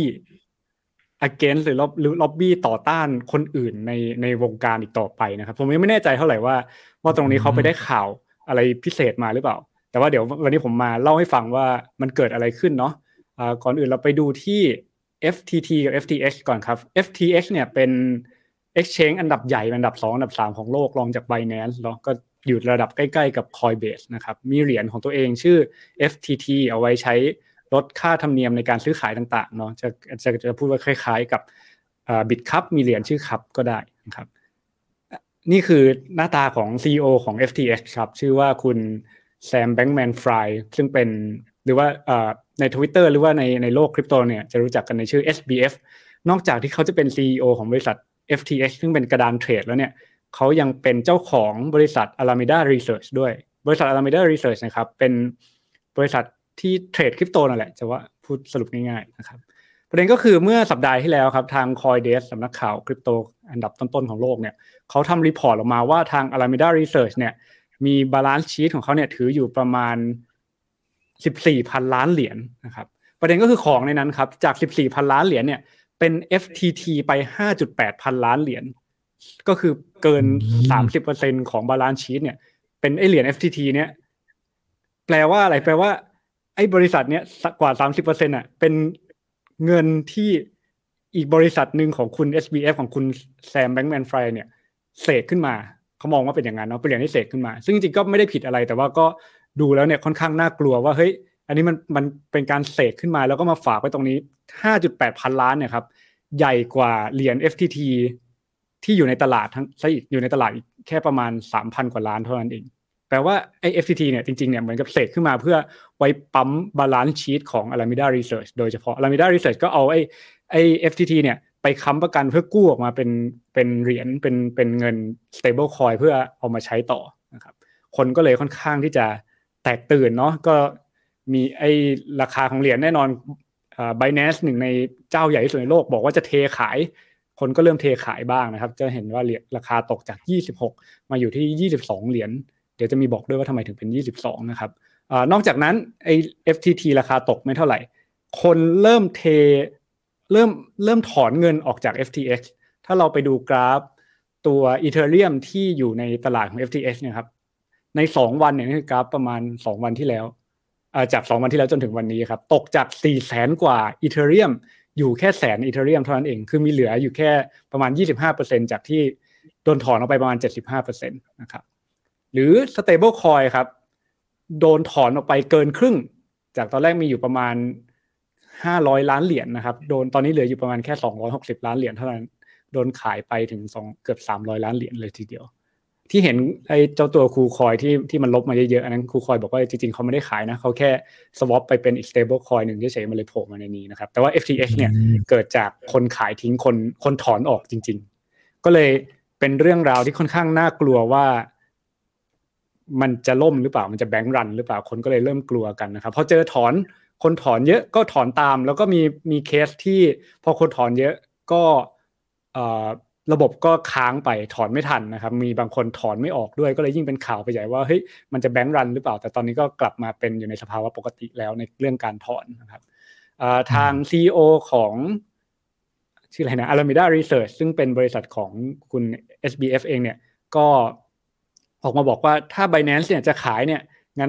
Speaker 2: against หรือล็อบบี้ต่อต้านคนอื่นในในวงการอีกต่อไปนะครับผมยังไม่แน่ใจเท่าไหร่ว่าว่าตรงนี้เขาไปได้ข่าวอะไรพิเศษมาหรือเปล่าแต่ว่าเดี๋ยววันนี้ผมมาเล่าให้ฟังว่ามันเกิดอะไรขึ้นเนาะอ่าก่อนอื่นเราไปดูที่ เอฟ ที ที กับ เอฟ ที เอ็กซ์ ก่อนครับ เอฟ ที เอ็กซ์ เนี่ยเป็น exchange อันดับใหญ่อันดับสองอันดับสามของโลกรองจาก Binance เนาะก็อยู่ระดับใกล้ๆกับ Coinbase นะครับมีเหรียญของตัวเองชื่อ เอฟ ที ที เอาไว้ใช้ลดค่าธรรมเนียมในการซื้อขายต่างๆเนาะจะจะจะพูดว่าคล้ายๆกับเอ่อ Bitcup มีเหรียญชื่อ Cup ก็ได้นะครับนี่คือหน้าตาของ ซี อี โอ ของ เอฟ ที เอ็กซ์ ครับชื่อว่าคุณแซม Bankman-Fried ซึ่งเป็นหรือว่าเอ่อใน Twitter หรือว่าในในโลกคริปโตเนี่ยจะรู้จักกันในชื่อ เอส บี เอฟ นอกจากที่เขาจะเป็น ซี อี โอ ของบริษัท เอฟ ที เอ็กซ์ ซึ่งเป็นกระดานเทรดแล้วเนี่ยเขายังเป็นเจ้าของบริษัท Alameda Research ด้วยบริษัท Alameda Research นะครับเป็นบริษัทที่เทรดคริปโตนั่นแหละจะว่าพูดสรุปง่ายๆนะครับประเด็นก็คือเมื่อสัปดาห์ที่แล้วครับทาง Coindesk สำนักข่าวคริปโตอันดับต้นๆของโลกเนี่ยเขาทำรีพอร์ตออกมาว่าทาง Alameda Research เนี่ยมีบาลานซ์ชีทของเขาเนี่ยถืออยู่ประมาณสิบสี่พันล้านเหรียญนะครับประเด็นก็คือของในนั้นครับจากสิบสี่พันล้านเหรียญเนี่ยเป็น เอฟ ที ที ไป ห้าจุดแปด พันล้านเหรียญก็คือเกิน สามสิบเปอร์เซ็นต์ ของบาลานซ์ชีทเนี่ยเป็นไอ้เหรียญ เอฟ ที ที เนี่ยแปลว่าอะไรแปลว่าไอ้บริษัทเนี้ยกว่า สามสิบเปอร์เซ็นต์ อ่ะเป็นเงินที่อีกบริษัทนึงของคุณ เอส บี เอฟ ของคุณแซม Bankman-Fried เนี่ยเสกขึ้นมาเขามองว่าเป็นอย่างนั้นเนาะเป็นเหรียญที่เสกขึ้นมาซึ่งจริงๆก็ไม่ได้ผิดอะไรแต่ว่าก็ดูแล้วเนี่ยค่อนข้างน่ากลัวว่าเฮ้ยอันนี้มันมันเป็นการเสกขึ้นมาแล้วก็มาฝากไว้ตรงนี้ ห้าจุดแปด พันล้านเนี่ยครับใหญ่กว่าเหรียญ เอฟ ที ที ที่อยู่ในตลาดทั้งซะอีกอยู่ในตลาดอีกแค่ประมาณ สามพัน กว่าล้านเท่านั้นเองแปลว่าไอ้ เอฟ ที ที เนี่ยจริงๆเนี่ยเหมือนกับเสกขึ้นมาเพื่อไว้ปั๊มบาลานซ์ชีทของ Alameda Research โดยเฉพาะ Alameda Research ก็เอาไอ้ไอ้ เอฟ ที ที เนี่ยไปค้ำประกันเพื่อกู้ออกมาเป็นเป็นเหรียญเป็นเป็นเงิน stable coin เพื่อเอามาใช้ต่อนะครับคนก็เลยค่อนข้างที่จะแตกตื่นเนาะก็มีไอ้ราคาของเหรียญแน่นอนอ่า Binance หนึ่งในเจ้าใหญ่ที่สุดในโลกบอกว่าจะเทขายคนก็เริ่มเทขายบ้างนะครับจะเห็นว่าเหรียญราคาตกจากยี่สิบหกมาอยู่ที่ยี่สิบสองเหรียญเดี๋ยวจะมีบอกด้วยว่าทำไมถึงเป็นยี่สิบสองนะครับอ่านอกจากนั้นไอ้ เอฟ ที ที ราคาตกไม่เท่าไหร่คนเริ่มเทเริ่มเริ่มถอนเงินออกจาก เอฟ ที เอ็กซ์ ถ้าเราไปดูกราฟตัว Ethereum ที่อยู่ในตลาดของ เอฟ ที เอ็กซ์ เนี่ยครับในสองวันเนี่ยนี่คือกราฟประมาณสองวันที่แล้วอ่าจากสองวันที่แล้วจนถึงวันนี้ครับตกจาก สี่แสน กว่า Ethereum อยู่แค่แสน Ethereum เท่านั้นเองคือมีเหลืออยู่แค่ประมาณ ยี่สิบห้าเปอร์เซ็นต์ จากที่โดนถอนออกไปประมาณ เจ็ดสิบห้าเปอร์เซ็นต์ นะครับหรือ stable coin ครับโดนถอนออกไปเกินครึ่งจากตอนแรกมีอยู่ประมาณห้าร้อยล้านเหรียญ นะครับโดนตอนนี้เหลืออยู่ประมาณแค่สองร้อยหกสิบล้านเหรียญเท่านั้นโดนขายไปถึงสองเกือบสามร้อยล้านเหรียญเลยทีเดียวที่เห็นไอ้เจ้าตัวคูคอยที่ที่มันลบมาเยอะๆอันนั้นคูคอยบอกว่าจริงๆเขาไม่ได้ขายนะเขาแค่ swap ไปเป็นอีก stable coin นึงเฉยๆมันเลยโผล่มาในนี้นะครับแต่ว่า เอฟ ที เอ็กซ์ เนี่ยเกิดจากคนขายทิ้งคนคนถอนออกจริงๆก็เลยเป็นเรื่องราวที่ค่อนข้างน่ากลัวว่ามันจะล่มหรือเปล่ามันจะแบงค์รันหรือเปล่าคนก็เลยเริ่มกลัวกันนะครับพอเจอถอนคนถอนเยอะก็ถอนตามแล้วก็มีมีเคสที่พอคนถอนเยอะก็เอ่อระบบก็ค้างไปถอนไม่ทันนะครับมีบางคนถอนไม่ออกด้วยก็เลยยิ่งเป็นข่าวไปใหญ่ว่าเฮ้ยมันจะแบงค์รันหรือเปล่าแต่ตอนนี้ก็กลับมาเป็นอยู่ในสภาวะปกติแล้วในเรื่องการถอนนะครับเอ่อทาง ซี อี โอ ของชื่ออะไรนะ Alameda Research ซึ่งเป็นบริษัทของคุณ เอส บี เอฟ เองเนี่ยก็ออกมาบอกว่าถ้า Binance เนี่ยจะขายเนี่ยงั้น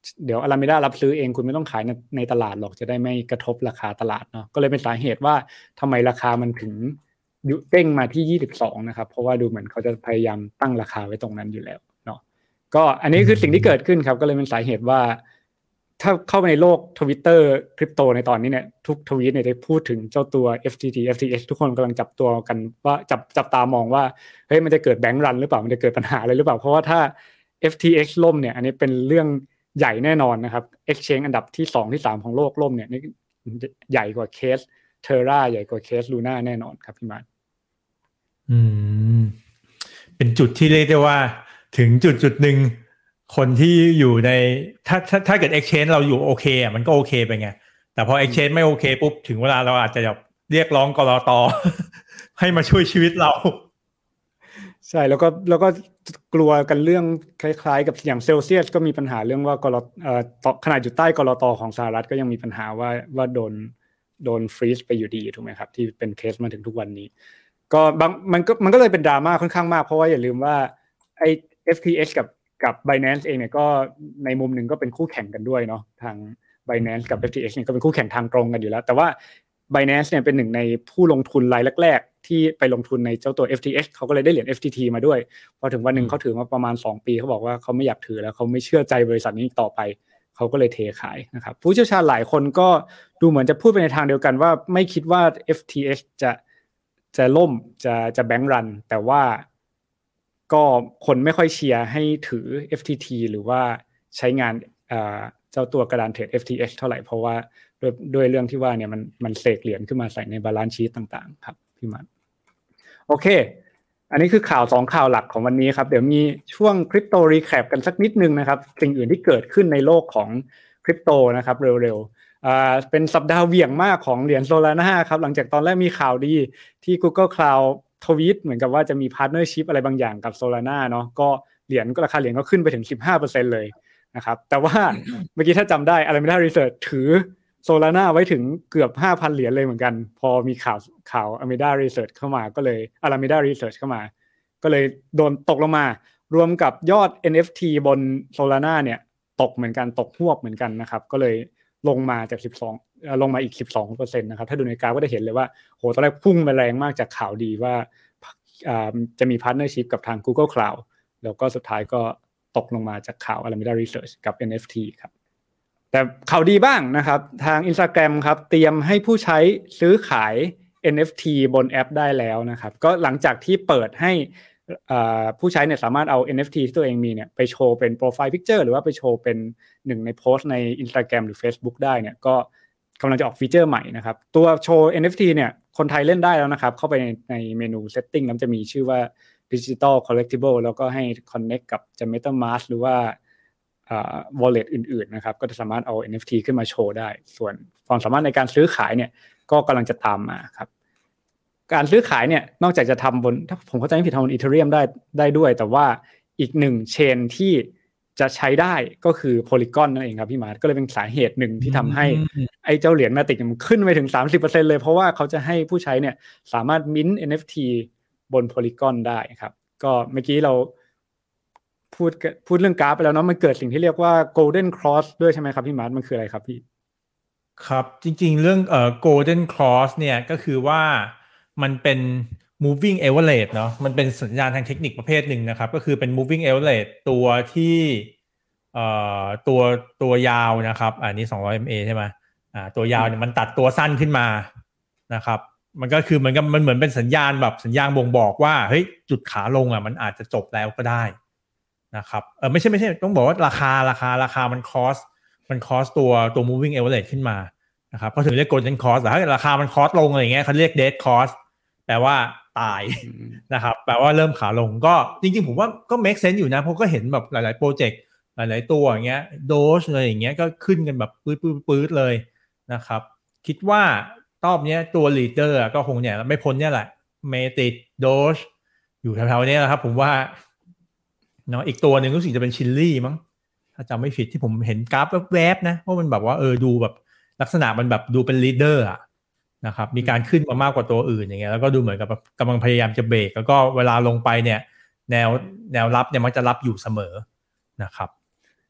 Speaker 2: เดี๋ยว Alameda รับซื้อเองคุณไม่ต้องขายในในตลาดหรอกจะได้ไม่กระทบราคาตลาดเนาะก็เลยเป็นสาเหตุว่าทำไมราคามันถึงเด้งมาที่ยี่สิบสองนะครับเพราะว่าดูเหมือนเขาจะพยายามตั้งราคาไว้ตรงนั้นอยู่แล้วเนาะก็อันนี้คือสิ่งที่เกิดขึ้นครับก็เลยเป็นสาเหตุว่าถ้าเข้าไปในโลก Twitter คริปโตในตอนนี้เนี่ยทุกทวีตเนี่ยจะพูดถึงเจ้าตัว เอฟ ที ที เอฟ ที เอช ทุกคนกำลังจับตัวกันว่าจับจับตามองว่าเฮ้ยมันจะเกิดแบงก์รันหรือเปล่ามันจะเกิดปัญหาอะไรหรือเปล่าเพราะว่าถ้า เอฟ ที เอ็กซ์ ล่มเนี่ยอันนี้เป็นเรื่องใหญ่แน่นอนนะครับ Exchange อันดับที่สองที่สามของโลกล่มเนี่ยนี่ใหญ่กว่าเคส Terra ใหญ่กว่าเคส Luna แน่นอนครับพี่มาร์ท
Speaker 3: อืมเป็นจุดที่เรียกได้ว่าถึงจุดจุดหนึ่งคนที่อยู่ในถ้าถ้าถ้าเกิด Exchange เราอยู่โอเคอ่ะมันก็โอเคไปไงแต่พอ Exchange ไม่โอเคปุ๊บถึงเวลาเราอาจจะแบบเรียกร้องกลต ให้มาช่วยชีวิตเรา
Speaker 2: ใช่แล้วก็แล้วก็กลัวกันเรื่องคล้ายๆกับอย่างเซลเซียสก็มีปัญหาเรื่องว่ากลตเอ่อขนาดอยู่ใต้กลตของสหรัฐก็ยังมีปัญหาว่าว่าโดนโดนฟรีซไปอยู่ดีถูกไหมครับที่เป็นเคสมาถึงทุกวันนี้ก็บางมันก็มันก็เลยเป็นดราม่าค่อนข้างมากเพราะว่าอย่าลืมว่าไอ้ เอฟ ที เอช กับกับ Binance เองเนี่ยก็ในมุมหนึ่งก็เป็นคู่แข่งกันด้วยเนาะทาง Binance กับ เอฟ ที เอช เนี่ยก็เป็นคู่แข่งทางตรงกันอยู่แล้วแต่ว่า Binance เนี่ยเป็นหนึ่งในผู้ลงทุนรายแรกๆที่ไปลงทุนในเจ้าตัว เอฟ ที เอช เขาก็เลยได้เหรียญ เอฟ ที ที มาด้วยพอถึงวันนึงเขาถือมาประมาณสองปีเขาบอกว่าเขาไม่อยากถือแล้วเขาไม่เชื่อใจบริษัทนี้ต่อไปเขาก็เลยเทขายนะครับผู้เชี่ยวชาญหลายคนก็ดูเหมือนจะพูดไปในทางเดียวกันว่าไม่คิดว่า เอฟ ที เอช จะจะล่มจะจะแบงก์รันแต่ว่าก็คนไม่ค่อยเชียร์ให้ถือ เอฟ ที ที หรือว่าใช้งานเอ่อเจ้าตัวกระดานเทรด เอฟ ที เอช เท่าไหร่เพราะว่าด้วยด้วยเรื่องที่ว่าเนี่ยมันมันเสกเหรียญขึ้นมาใส่ในบาลานซ์ชีทต่างๆครับพี่มันโอเคอันนี้คือข่าวสองข่าวหลักของวันนี้ครับเดี๋ยวมีช่วงคริปโตรีแคปกันสักนิดนึงนะครับสิ่งอื่นที่เกิดขึ้นในโลกของคริปโตนะครับเร็วๆอ่าเป็นสัปดาห์เหวี่ยงมากของเหรียญ Solana ครับหลังจากตอนแรกมีข่าวดีที่ Google Cloud ทวีตเหมือนกับว่าจะมีพาร์ทเนอร์ชิพอะไรบางอย่างกับ Solana เนาะก็เหรียญก็ราคาเหรียญก็ขึ้นไปถึง สิบห้าเปอร์เซ็นต์ เลยนะครับแต่ว่าเมื่อกี้ถ้าจำได้ Alameda Research ถือSolana ไว้ถึงเกือบ ห้าพัน เหรียญเลยเหมือนกันพอมีข่าวข่าว Alameda Research เข้ามาก็เลย Alameda Research เข้ามาก็เลยโดนตกลงมารวมกับยอด เอ็น เอฟ ที บน Solana เนี่ยตกเหมือนกันตกฮวบเหมือนกันนะครับก็เลยลงมาจากสิบสองเอ่อลงมาอีก สิบสองเปอร์เซ็นต์ นะครับถ้าดูในกราฟก็จะเห็นเลยว่าโหตอนแรกพุ่งมาแรงมากจากข่าวดีว่าอ่าจะมีพาร์ทเนอร์ชิพกับทาง Google Cloud แล้วก็สุดท้ายก็ตกลงมาจากข่าว Alameda Research กับ เอ็น เอฟ ที ครับแต่ข่าวดีบ้างนะครับทาง Instagram ครับเตรียมให้ผู้ใช้ซื้อขาย เอ็น เอฟ ที บนแอปได้แล้วนะครับก็หลังจากที่เปิดให้ผู้ใช้เนี่ยสามารถเอา เอ็น เอฟ ที ที่ตัวเองมีเนี่ยไปโชว์เป็นโปรไฟล์พิกเจอร์หรือว่าไปโชว์เป็นหนึ่งในโพสต์ใน Instagram หรือ Facebook ได้เนี่ยก็กำลังจะออกฟีเจอร์ใหม่นะครับตัวโชว์ เอ็น เอฟ ที เนี่ยคนไทยเล่นได้แล้วนะครับเข้าไปในในเมนู setting แล้วจะมีชื่อว่า Digital Collectible แล้วก็ให้ connect กับจะ MetaMask หรือว่าอ่า wallet อื่นๆนะครับก็จะสามารถเอา เอ็น เอฟ ที ขึ้นมาโชว์ได้ส่วนความสามารถในการซื้อขายเนี่ยก็กำลังจะตามมาครับการซื้อขายเนี่ยนอกจากจะทำบนถ้าผมเข้าใจไม่ผิดทำบน Ethereum ได้ได้ด้วยแต่ว่าอีกหนึ่งเชนที่จะใช้ได้ก็คือ Polygon นั่นเองครับพี่มาร์ทก็เลยเป็นสาเหตุหนึ่งที่ทำให้ไอ้เจ้าเหรียญ Matic มันขึ้นไปถึง สามสิบเปอร์เซ็นต์ เลยเพราะว่าเขาจะให้ผู้ใช้เนี่ยสามารถ mint เอ็น เอฟ ที บน Polygon ได้ครับก็เมื่อกี้เราพูดพูดเรื่องกราฟไปแล้วเนาะมันเกิดสิ่งที่เรียกว่า Golden Cross ด้วยใช่ไหมครับพี่มาร์ทมันคืออะไรครับพี่
Speaker 3: ครับจริงๆเรื่องเอ่อ Golden Cross เนี่ยก็คือว่ามันเป็น moving average เนาะมันเป็นสัญญาณทางเทคนิคประเภทหนึ่งนะครับก็คือเป็น moving average ตัวที่เอ่อตัวตัวยาวนะครับอันนี้สองร้อย เอ็ม เอ ใช่ไหมอ่าตัวยาวเนี่ยมันตัดตัวสั้นขึ้นมานะครับมันก็คือเหมือนกับมันเหมือนเป็นสัญญาณแบบสัญญาณบ่งบอกว่าเฮ้ยจุดขาลงอ่ะมันอาจจะจบแล้วก็ได้นะครับเออไม่ใช่ไม่ใช่ต้องบอกว่าราคาราคาราคามัน cross มัน cross ตัวตัว moving average ขึ้นมานะครับก็ถึงเรียก golden cross แต่ถ้าราคามัน cross ลงอะไรอย่างเงี้ยเขาเรียก dead cross แปลว่าตายนะครับแปลว่าเริ่มขาลงก็จริงๆผมว่าก็ make sense อยู่นะเพราะก็เห็นแบบหลายๆโปรเจกต์หลายๆตัวอย่างเงี้ย Doge อะไรอย่างเงี้ยก็ขึ้นกันแบบปื๊ดๆๆเลยนะครับคิดว่ารอบนี้ตัว leader ก็คงเนี่ยไม่พ้นเนี่ยแหละ Matic Doge อยู่แถวๆนี้แหละครับผมว่าเนาะอีกตัวนึงรู้สึกจะเป็น Chilli มั้งถ้าจำไม่ผิดที่ผมเห็นกราฟแวบๆนะเพราะมันแบบว่าเออดูแบบลักษณะมันแบบดูเป็น leader อ่ะนะครับมีการขึ้นมามากกว่าตัวอื่นอย่างเงี้ยแล้วก็ดูเหมือนกับกำลังพยายามจะเบรกแล้วก็เวลาลงไปเนี่ยแนวแนวรับเนี่ยมันจะรับอยู่เสมอนะครับ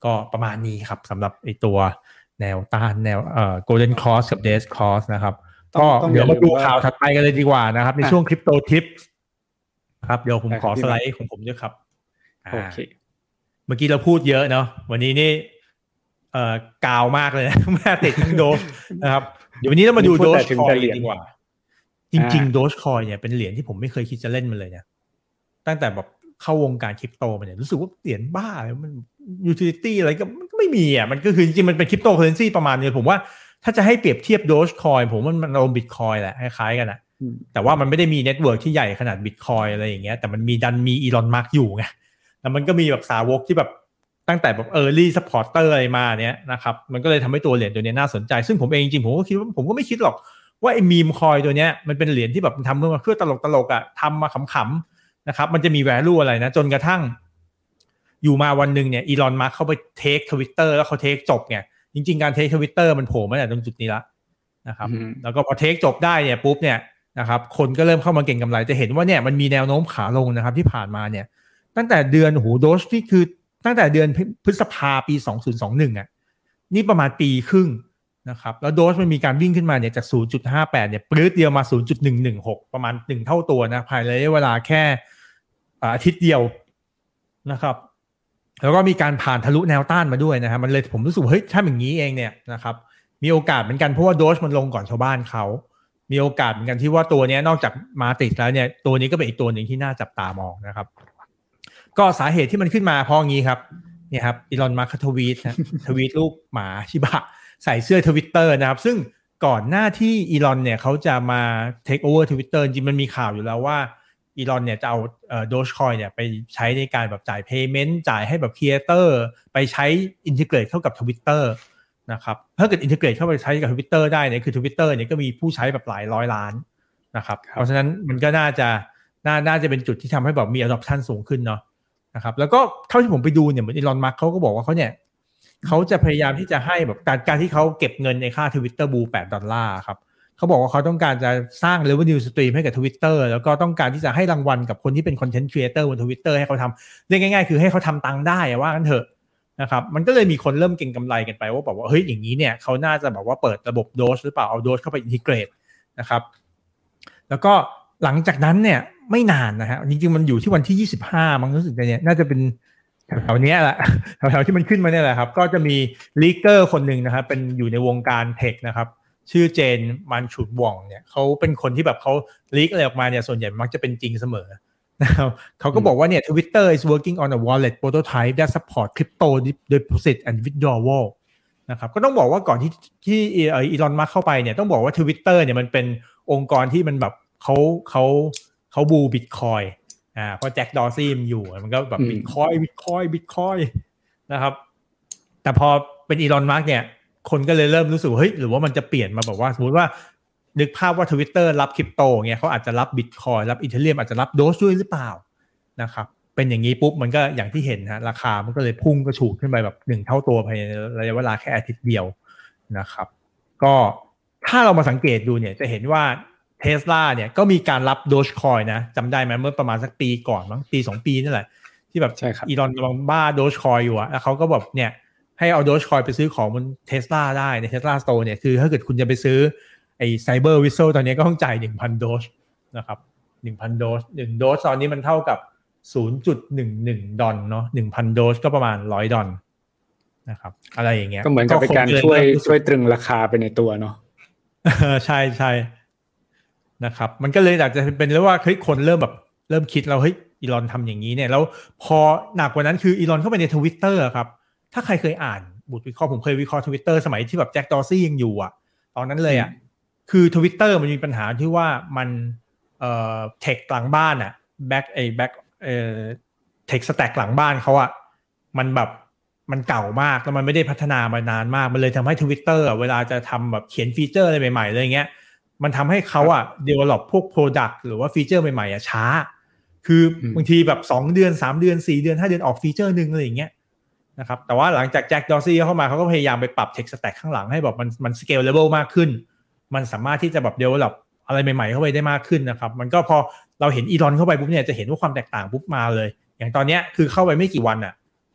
Speaker 3: ก็ประมาณนี้ครับสำหรับไอ้ตัวแนวต้านแนวเอ่อ Golden Cross กับ Death Cross นะครับก็เดี๋ยวมาดูข่าวถัดไปกันเลยดีกว่านะครับในช่วง Crypto Tips ครับเดี๋ยวผมขอสไลด์ของผมด้วยครับโอเคเมื่อกี้เราพูดเยอะเนาะวันนี้นี่เอ่อกาวมากเลยนะแม่ติดทิ้งโดสนะครับเดี๋ยววันนี้เรามาดูโดสคอยดีกว่าจริงๆโดสคอยเนี่ยเป็นเหรียญที่ผมไม่เคยคิดจะเล่นมันเลยเนี่ยตั้งแต่แบบเข้าวงการคริปโตมาเนี่ยรู้สึกว่าเหรียญบ้ามันยูทิลิตี้อะไรก็มันก็ไม่มีอ่ะมันก็คือจริงๆมันเป็นคริปโตเคอเรนซีประมาณนึงผมว่าถ้าจะให้เปรียบเทียบโดสคอยผมว่ามันอารมณ์บิตคอยแหละคล้ายๆกันนะแต่ว่ามันไม่ได้มีเน็ตเวิร์กที่ใหญ่ขนาดบิตคอยอะไรอย่างเงี้ยแต่มันมีดันมีอีลอนมัสก์อยู่ไงแล้วมันก็มีแบบสาวกที่แบบตั้งแต่แบบ early supporter อะไรมาเนี้ยนะครับมันก็เลยทำให้ตัวเหรียญตัวนี้น่าสนใจซึ่งผมเองจริงๆผมก็คิดว่าผมก็ไม่คิดหรอกว่าไอ้มีมคอยตัวเนี้ยมันเป็นเหรียญที่แบบทำเพื่อเพื่อตลกๆอ่ะทำมาขำๆนะครับมันจะมี value อะไรนะจนกระทั่งอยู่มาวันนึงเนี่ยอีลอนมัสก์เข้าไปเทค Twitter แล้วเขาเทคจบไงจริงๆการเทค Twitter มันโผล่มาจากตรงจุดนี้ละนะครับแล้วก็พอเทคจบได้เนี่ยปุ๊บเนี่ยนะครับคนก็เริ่มเข้ามาเก็งกำไรจะเห็นว่าเนี่ยมันมีแนวโน้มขาลงนะครับที่ผ่านมาเนี่ยตั้งแต่เดือนโอ้โหโดสนี่คือตั้งแต่เดือนพฤษภาปีสองพันยี่สิบเอ็ดอ่ะนี่ประมาณปีครึ่งนะครับแล้วโดสมันมีการวิ่งขึ้นมาเนี่ยจาก ศูนย์จุดห้าแปด เนี่ยปลื้ดเดียวมา ศูนย์จุดหนึ่งหนึ่งหก ประมาณหนึ่งเท่าตัวนะภายในระยะเวลาแค่อาทิตย์เดียวนะครับแล้วก็มีการผ่านทะลุแนวต้านมาด้วยนะครับมันเลยผมรู้สึกเฮ้ยถ้าอย่างนี้เองเนี่ยนะครับมีโอกาสเหมือนกันเพราะว่าโดสมันลงก่อนชาวบ้านเขามีโอกาสเหมือนกันที่ว่าตัวนี้นอกจากมาติดแล้วเนี่ยตัวนี้ก็เป็นอีกตัวหนึ่งที่น่าจับตามองนะครับก็สาเหตุที่มันขึ้นมาเพราะงี้ครับเนี่ยครับอีลอนมัสก์ทวีตนะทวีตรูปหมาชิบะใส่เสื้อ Twitter นะครับซึ่งก่อนหน้าที่อีลอนเนี่ยเขาจะมาเทคโอเวอร์ Twitter จริงมันมีข่าวอยู่แล้วว่าอีลอนเนี่ยจะเอาเอ่อ Dogecoin เนี่ยไปใช้ในการแบบจ่าย payment จ่ายให้แบบ creator ไปใช้ integrate เข้ากับ Twitter นะครับถ้าเกิด integrate เข้าไปใช้กับ Twitter ได้เนี่ยคือ Twitter เนี่ยก็มีผู้ใช้แบบหลายร้อยล้านนะครับเพราะฉะนั้นมันก็น่าจะน่าน่าจะเป็นจุดที่ทำให้แบบมี adoption สูงขึ้นเนาะนะครับแล้วก็เท่าที่ผมไปดูเนี่ยเหมือนอีลอนมัสก์เขาก็บอกว่าเขาเนี่ยเขาจะพยายามที่จะให้แบบการการที่เขาเก็บเงินในค่า Twitter Blue แปดดอลลาร์ครับเขาบอกว่าเขาต้องการจะสร้าง revenue stream ให้กับ Twitter แล้วก็ต้องการที่จะให้รางวัลกับคนที่เป็น content creator บน Twitter ให้เขาทำเรียกง่ายๆคือให้เขาทำตังค์ได้ว่างั้นเถอะนะครับมันก็เลยมีคนเริ่มเก็งกำไรกันไปว่าบอกว่าเฮ้ยอย่างนี้เนี่ยเขาน่าจะแบบว่าเปิดระบบ Doge หรือเปล่าเอา Doge เข้าไป integrate นะครับแล้วก็หลังจากนั้นเนี่ยไม่นานนะฮะจริงๆมันอยู่ที่วันที่ยี่สิบห้ามั้งรู้สึกเนี่ยน่าจะเป็นแถวๆนี้แหละแถวๆที่มันขึ้นมาเนี่ยแหละครับก็จะมีลีกเกอร์คนหนึ่งนะครับเป็นอยู่ในวงการเทคนะครับชื่อเจนมันฉุดว่องเนี่ยเขาเป็นคนที่แบบเขาลีกอะไรออกมาเนี่ยส่วนใหญ่มักจะเป็นจริงเสมอนะครับเขาก็บอกว่าเนี่ย Twitter is working on a wallet prototype that support crypto deposit and withdrawal นะครับก็ต้องบอกว่าก่อนที่ที่อีลอนมัสก์เข้าไปเนี่ยต้องบอกว่า Twitter เนี่ยมันเป็นองค์กรที่มันแบบเขาเขาเขาบูบิตคอยอ่าเพราะแจ็คดอร์ซี่มันอยู่มันก็แบบบิตคอยบิตคอยบิตคอยนะครับแต่พอเป็นอีลอนมัสก์เนี่ยคนก็เลยเริ่มรู้สึกเฮ้ยหรือว่ามันจะเปลี่ยนมาแบบว่าสมมติว่านึกภาพว่า Twitter รับคริปโตเงี้ยเขาอาจจะรับบิตคอยรับอีเธเรียมอาจจะรับโดสด้วยหรือเปล่านะครับเป็นอย่างนี้ปุ๊บมันก็อย่างที่เห็นฮะราคามันก็เลยพุ่งกระฉูดขึ้นไปแบบหนึ่งเท่าตัวภายในระยะเวลาแค่อาทิตย์เดียวนะครับก็ถ้าเรามาสังเกตดูเนี่ยจะเห็นว่าTesla เนี่ยก็มีการรับ Dogecoin นะจำได้ไหมเมื่อประมาณสักปีก่อนมั้งปีสองปีนั่นแหละที่แบบอีลอนกำลังบ้า Dogecoin อยู่อะแล้วเขาก็แบบเนี่ยให้เอา Dogecoin ไปซื้อของบน Tesla ได้ใน Tesla Store เนี่ยคือถ้าเกิดคุณจะไปซื้อไอ้ Cyber Whistle ตอนนี้ก็ต้องจ่าย หนึ่งพัน โดสนะครับ หนึ่งพัน โดสหนึ่งโดสตอนนี้มันเท่ากับ ศูนย์จุดหนึ่งหนึ่ง ดอลเนาะ หนึ่งพัน โดสก็ประมาณหนึ่งร้อยดอลนะครับอะไรอย่างเงี้ย
Speaker 2: ก็เหมือนกับเป็นการช่วยช่วยตรึงราคาไปในตัวเนาะ
Speaker 3: ใช่ๆนะครับมันก็เลยอาจจะเป็นเรื่องว่าเฮ้ยคนเริ่มแบบเริ่มคิดแล้วเฮ้ยอีลอนทำอย่างนี้เนี่ยแล้วพอหนักกว่านั้นคืออีลอนเข้าไปใน Twitter ครับถ้าใครเคยอ่านบทวิเคราะห์ผมเคยวิเคราะห์ Twitter สมัยที่แบบแจ็คดอร์ซี่ยังอยู่อ่ะตอนนั้นเลยอ่ะคือ Twitter มันมีปัญหาที่ว่ามันเอ่อเทคหลังบ้านอ่ะแบ็คไอ้แบ็คเอ่อเทคสแต็กหลังบ้านเขาอ่ะมันแบบมันเก่ามากแล้วมันไม่ได้พัฒนามานานมากมันเลยทำให้ Twitter อ่ะเวลาจะทำแบบเขียนฟีเจอร์อะไรใหม่ๆอะไรเงี้ยมันทำให้เขาอ่ะ develop พวก product หรือว่าฟีเจอร์ใหม่ๆอ่ะช้าคือบางทีแบบสองเดือนสามเดือนสี่เดือนห้าเดือนออกฟีเจอร์นึงอะไรอย่างเงี้ยนะครับแต่ว่าหลังจากแจ็คดอร์ซี่เข้ามาเขาก็พยายามไปปรับ tech stack ข้างหลังให้แบบมันมัน scalable มากขึ้นมันสามารถที่จะแบบ develop อะไรใหม่ๆเข้าไปได้มากขึ้นนะครับมันก็พอเราเห็นอีลอนเข้าไปปุ๊บเนี่ยจะเห็นว่าความแตกต่างปุ๊บมาเลยอย่างตอนเนี้ยคือเข้าไปไม่กี่วันอ่ะ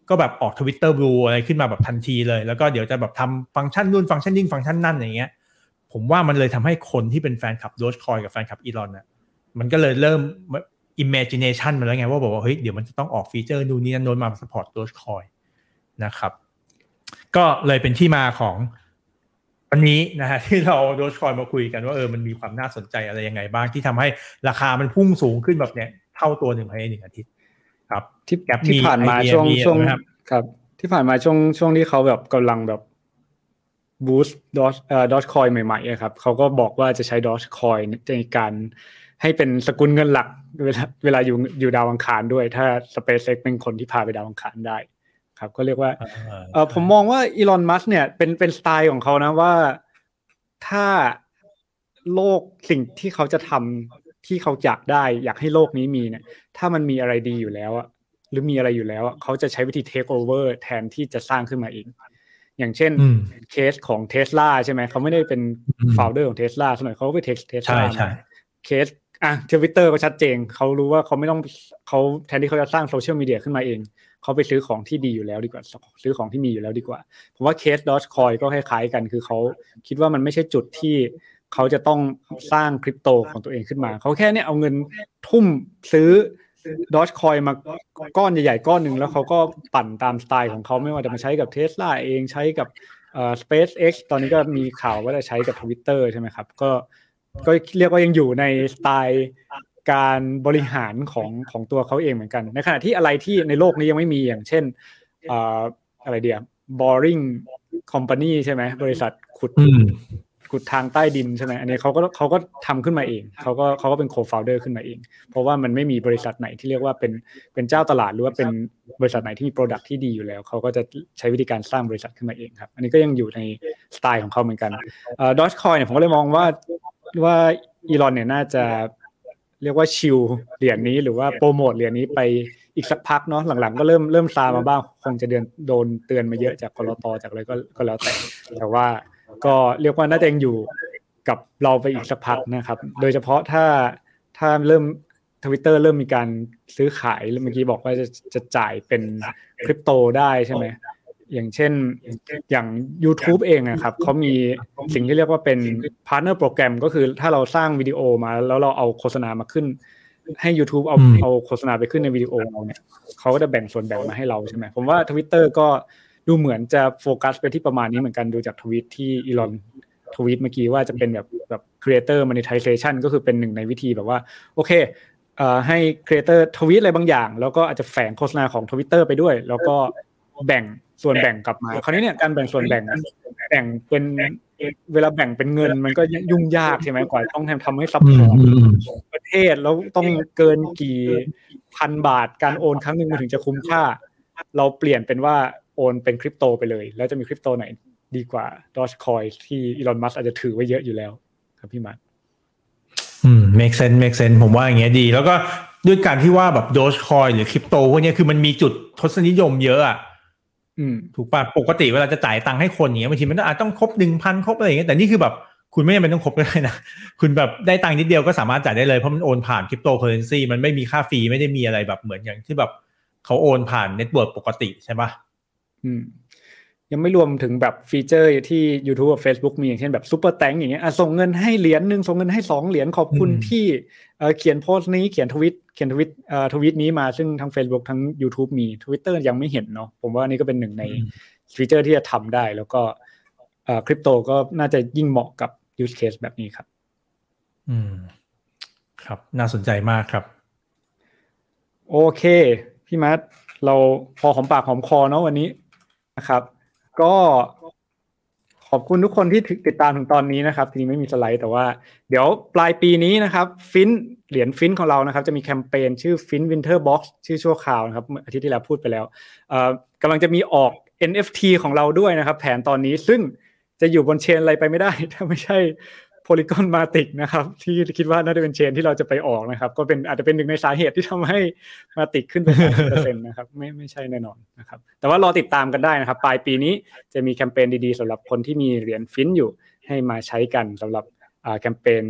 Speaker 3: ก็แบบออก Twitter Blue อะไรขึ้นมาแบบทันทีเลยแล้วก็เดี๋ยวจะแบบทำฟังก์ชันนู่นฟังก์ชันนี่ฟังก์ชันนั่นอย่างเงี้ยผมว่ามันเลยทำให้คนที่เป็นแฟนคลับ Dogecoin กับแฟนคลับอีลอนน่ะมันก็เลยเริ่ม imagination มาแล้วไงว่าบอกว่าเฮ้ยเดี๋ยวมันจะต้องออกฟีเจอร์นู่นนี่นั่นโน้นมา support Dogecoin นะครับก็เลยเป็นที่มาของวันนี้นะฮะที่เรา Dogecoin มาคุยกันว่าเออมันมีความน่าสนใจอะไรยังไงบ้างที่ทำให้ราคามันพุ่งสูงขึ้นแบบเนี้ยเท่าตัวหนึ่งภายในหนึ่งอาทิตย์ครับ
Speaker 2: ที่ที่ผ่านมาช่วงช่วงครับที่ผ่านมาช่วงช่วงที่เขาแบบกำลังแบบบูสต์ดอทเอ่อ Dogecoin ใหม่ๆครับเขาก็บอกว่าจะใช้ Dogecoin ในการให้เป็นสกุลเงินหลักเวลาเวลาอยู่อยู่ดาวอังคารด้วยถ้า SpaceX เป็นคนที่พาไปดาวอังคารได้ครับก็เรียกว่าเอ่อผมมองว่าอีลอนมัสก์เนี่ยเป็นเป็นสไตล์ของเขานะว่าถ้าโลกสิ่งที่เขาจะทำที่เขาอยากได้อยากให้โลกนี้มีเนี่ยถ้ามันมีอะไรดีอยู่แล้วอะหรือมีอะไรอยู่แล้วเขาจะใช้วิธี take over แทนที่จะสร้างขึ้นมาเองอย่างเช่นเคสของ Tesla ใช่ไหมเขาไม่ได้เป็น founder ของ Tesla สมัยเขาไป Tesla มาเคสอ่ะ Twitter ก็ชัดเจนเขารู้ว่าเขาไม่ต้องเขาแทนที่เขาจะสร้างโซเชียลมีเดียขึ้นมาเองเขาไปซื้อของที่ดีอยู่แล้วดีกว่าซื้อของที่มีอยู่แล้วดีกว่าผมว่าเคส Dogecoin ก็คล้ายๆกันคือเขาคิดว่ามันไม่ใช่จุดที่เขาจะต้องสร้างคริปโตของตัวเองขึ้นมาเขาแค่เนี่ยเอาเงินทุ่มซื้อDogecoin มาก้อนใหญ่ๆก้อนหนึ่งแล้วเขาก็ปั่นตามสไตล์ของเขาไม่ว่าจะมาใช้กับ Tesla เองใช้กับเอ่อ SpaceX ตอนนี้ก็มีข่าวว่าจะใช้กับ Twitter ใช่ไหมครับก็ก็เรียกว่ายังอยู่ในสไตล์การบริหารของของตัวเขาเองเหมือนกันในขณะที่อะไรที่ในโลกนี้ยังไม่มีอย่างเช่นเอ่ออะไรเดียว boring company ใช่ไหมบริษัทขุดขุดทางใต้ดินใช่ไหมอันนี้เขาก็เขาก็ทำขึ้นมาเองเขาก็เขาก็เป็น co-founder ขึ้นมาเองเพราะว่ามันไม่มีบริษัทไหนที่เรียกว่าเป็นเป็นเจ้าตลาดหรือว่าเป็นบริษัทไหนที่มี product ที่ดีอยู่แล้วเขาก็จะใช้วิธีการสร้างบริษัทขึ้นมาเองครับอันนี้ก็ยังอยู่ในสไตล์ของเขาเหมือนกันเอ่อ Dogecoin เนี่ยผมก็เลยมองว่าว่าอีลอนเนี่ยน่าจะเรียกว่าชิลเหรียญนี้หรือว่าโปรโมทเหรียญนี้ไปอีกสักพักเนาะหลังๆก็เริ่มเริ่มซามาบ้างคงจะเดือนโดนเตือนมาเยอะจากกลต.จากอะไรก็ก็แล้วแต่แต่ว่าก็เรียกว่าน่าจะยังอยู่กับเราไปอีกสักพักนะครับโดยเฉพาะถ้าถ้าเริ่ม Twitter เริ่มมีการซื้อขายเมื่อกี้บอกว่าจะจะจ่ายเป็นคริปโตได้ใช่ไหมอย่างเช่นอย่าง YouTube เองนะครับเขามีสิ่งที่เรียกว่าเป็น Partner Program ก็คือถ้าเราสร้างวิดีโอมาแล้วเราเอาโฆษณามาขึ้นให้ YouTube เอาเอาโฆษณาไปขึ้นในวิดีโอเราเนี่ยเขาก็จะแบ่งส่วนแบ่งมาให้เราใช่ไหมผมว่า Twitter ก็ดูเหมือนจะโฟกัสไปที่ประมาณนี้เหมือนกันดูจากทวีตที่อีลอนทวีตเมื่อกี้ว่าจะเป็นแบบแบบ creator monetization ก็คือเป็นหนึ่งในวิธีแบบว่าโอเคเอ่อให้ creator ทวีตอะไรบางอย่างแล้วก็อาจจะแฝงโฆษณาของ Twitter ไปด้วยแล้วก็แบ่งส่วนแบ่งกลับมาคราวนี้เนี่ยการแบ่งส่วนแบ่งแบ่งเป็นเวลาแบ่งเป็นเงินมันก็ยุ่งยากใช่ไหมกว่าต้องทำให้ซัพพอร์ตประเทศแล้วต้องเกินกี่พันบาทการโอนครั้งนึงมันถึงจะคุ้มค่าเราเปลี่ยนเป็นว่าโอนเป็นคริปโตไปเลยแล้วจะมีคริปโตไหนดีกว่า Dogecoin ที่อีลอนมัสก์อาจจะถือไว้เยอะอยู่แล้วครับพี่มาร์ค
Speaker 3: อืม make sense make sense ผมว่าอย่างเงี้ยดีแล้วก็ด้วยการที่ว่าแบบ Dogecoin หรือคริปโตพวกนี้คือมันมีจุดทศนิยมเยอะอ่ะ
Speaker 2: อืม
Speaker 3: ถูกป่ะปกติเวลาจะจ่ายตังค์ให้คนอย่างเงี้ยบางทีมันอาจต้องครบ หนึ่งพัน ครบอะไรอย่างเงี้ยแต่นี่คือแบบคุณไม่จำเป็นต้องครบก็ได้นะคุณแบบได้ตังค์นิดเดียวก็สามารถจ่ายได้เลยเพราะมันโอนผ่านคริปโตเคอเรนซีมันไม่มีค่าฟรีไม่ได้มีอะไรแบบเหมือนอย่างที่แบบเขาโอนผ่านเน็ตเวิร์คปกติใช่ป่ะ
Speaker 2: อืมยังไม่รวมถึงแบบฟีเจอร์ที่ YouTube กับ Facebook มีอย่างเช่นแบบซุปเปอร์แตงอย่างเงี้ยอ่ะส่งเงินให้เหรียญนึงส่งเงินให้สองเหรียญขอบคุณที่เอ่อเขียนโพสต์นี้เขียนทวิตเขียนทวิตเอ่อทวิตนี้มาซึ่งทั้ง Facebook ทั้ง YouTube มี Twitter ยังไม่เห็นเนาะผมว่านี่ก็เป็นหนึ่งในฟีเจอร์ที่จะทำได้แล้วก็เอ่อคริปโตก็น่าจะยิ่งเหมาะกับ use case แบบนี้ครับ
Speaker 3: อืมครับน่าสนใจมากครับ
Speaker 2: โอเคพี่มัดเราพอหอมปากหอมคอเนาะวันนี้นะครับก็ขอบคุณทุกคนที่ติดตามถึงตอนนี้นะครับทีนี้ไม่มีสไลด์แต่ว่าเดี๋ยวปลายปีนี้นะครับฟินเหรียญฟินของเรานะครับจะมีแคมเปญชื่อฟินวินเทอร์บ็อกซ์ชื่อชั่วคราวนะครับอาทิตย์ที่แล้วพูดไปแล้วเอ่อกำลังจะมีออก เอ็น เอฟ ที ของเราด้วยนะครับแผนตอนนี้ซึ่งจะอยู่บนเชนอะไรไปไม่ได้ถ้าไม่ใช่ Polygon Matic นะครับที่คิดว่าน่าจะเป็นเชนที่เราจะไปออกนะครับก็เป็นอาจจะเป็นหนึ่งในสาเหตุที่ทำให้ Matic ขึ้นไป สามสิบเปอร์เซ็นต์ นะครับไม่ไม่ใช่แน่นอนนะครับแต่ว่ารอติดตามกันได้นะครับปลายปีนี้จะมีแคมเปญดีๆสำหรับคนที่มีเหรียญฟินอยู่ให้มาใช้กันสำหรับอ่าแคมเปญ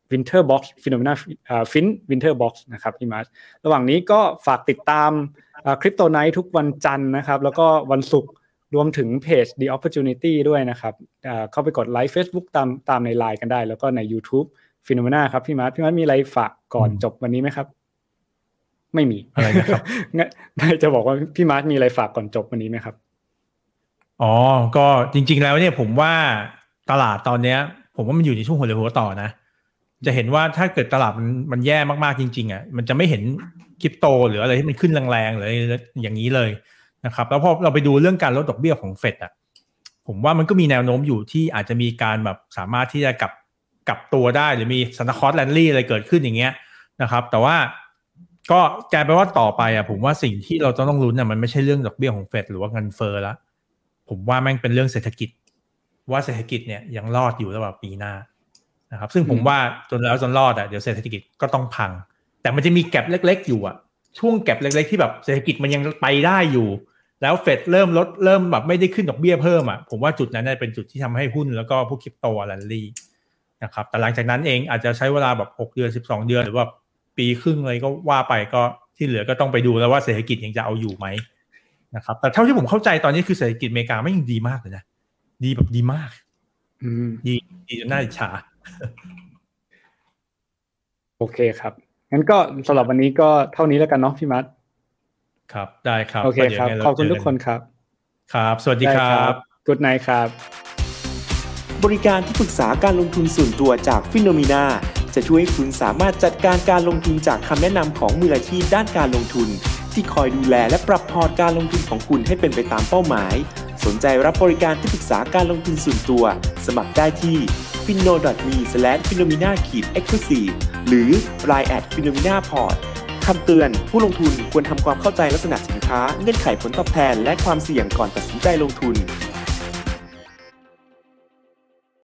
Speaker 2: Winter Box Phenomena อ่า Fin Winter Box นะครับพี่มาร์ชระหว่างนี้ก็ฝากติดตามอ่า Crypto Night ทุกวันจันทร์นะครับแล้วก็วันศุกร์รวมถึงเพจ The Opportunity ด้วยนะครับอ่าเข้าไปกดไลค์ Facebook ตามตามใน ไลน์ กันได้แล้วก็ใน YouTube Phenomena ครับพี่มาร์ชพี่มาร์ชมีอะไรฝากก่อนจบวันนี้มั้ยครับไม่มี
Speaker 3: อะไรนะครับ
Speaker 2: งั้นจะบอกว่าพี่มาร์ชมีอะไรฝากก่อนจบวันนี้มั้ยครับ
Speaker 3: อ๋อก็จริงๆแล้วเนี่ยผมว่าตลาดตอนเนี้ยผมว่ามันอยู่ในช่วงหัวเรือหัวต่อนะจะเห็นว่าถ้าเกิดตลาดมันมันแย่มากๆจริงๆอ่ะมันจะไม่เห็นคริปโตหรืออะไรที่มันขึ้นแรงๆหรืออย่างนี้เลยนะครับแล้วพอเราไปดูเรื่องการลดดอกเบี้ยของเฟดอ่ะผมว่ามันก็มีแนวโน้มอยู่ที่อาจจะมีการแบบสามารถที่จะกลับกลับตัวได้หรือมีซันตาคลอสแลนลี่อะไรเกิดขึ้นอย่างเงี้ยนะครับแต่ว่าก็กลายเป็นว่าต่อไปอ่ะผมว่าสิ่งที่เราต้องลุ้นอ่ะมันไม่ใช่เรื่องดอกเบี้ยของเฟดหรือว่าเงินเฟ้อละผมว่าแม่งเป็นเรื่องเศรษฐกิจว่าเศรษฐกิจเนี่ยยังรอดอยู่ระหว่างปีหน้านะครับซึ่งผมว่าจนแล้วจนรอดอ่ะเดี๋ยวเศรษฐกิจก็ต้องพังแต่มันจะมีแก็ปเล็กๆอยู่อ่ะช่วงแก็ปเล็กๆที่แบบเศรษฐกิจมันยังไปได้อยู่แล้วเฟดเริ่มลดเริ่มแบบไม่ได้ขึ้นดอกเบี้ยเพิ่มอ่ะผมว่าจุดนั้นเป็นจุดที่ทำให้หุ้นแล้วก็พวกคริปโตแลนลี่นะครับแต่หลังจากนั้นเองอาจจะใช้เวลาแบบหกเดือนสิบสองเดือนหรือว่าปีครึ่งอะไรก็ว่าไปก็ที่เหลือก็ต้องไปดูแล้วว่าเศรษฐกิจยังจะเอาอยู่ไหมนะครับแต่เท่าที่ผมเข้าใจตอนนี้คือเศรษฐกิจอเมริกาไม่ยังดีมากเลยนะดีแบบดีมาก
Speaker 2: อืม
Speaker 3: ดีดีจนน่าอิจฉา
Speaker 2: โอเคครับงั้นก็สำหรับวันนี้ก็เท่านี้แล้วกันเนาะพี่มัด
Speaker 3: ครับได้ครับ
Speaker 2: โอเคครับขอบคุณทุกคนครับ
Speaker 3: ครับสวัสดีครับ
Speaker 2: Good night ครับ
Speaker 5: บริการที่ปรึกษาการลงทุนส่วนตัวจาก Phenomena จะช่วยให้คุณสามารถจัดการการลงทุนจากคำแนะนำของมืออาชีพด้านการลงทุนที่คอยดูแลและปรับพอร์ตการลงทุนของคุณให้เป็นไปตามเป้าหมายสนใจรับบริการที่ปรึกษาการลงทุนส่วนตัวสมัครได้ที่ ฟินโน ดอท มี สแลช ฟีโนมีนา เอ็กซ์คลูซีฟ หรือ ไลน์ แอท ฟีโนมีนา พอร์ต คำเตือนผู้ลงทุนควรทำความเข้าใจลักษณะสินค้าเงื่อนไขผลตอบแทนและความเสี่ยงก่อนตัดสินใจลงทุน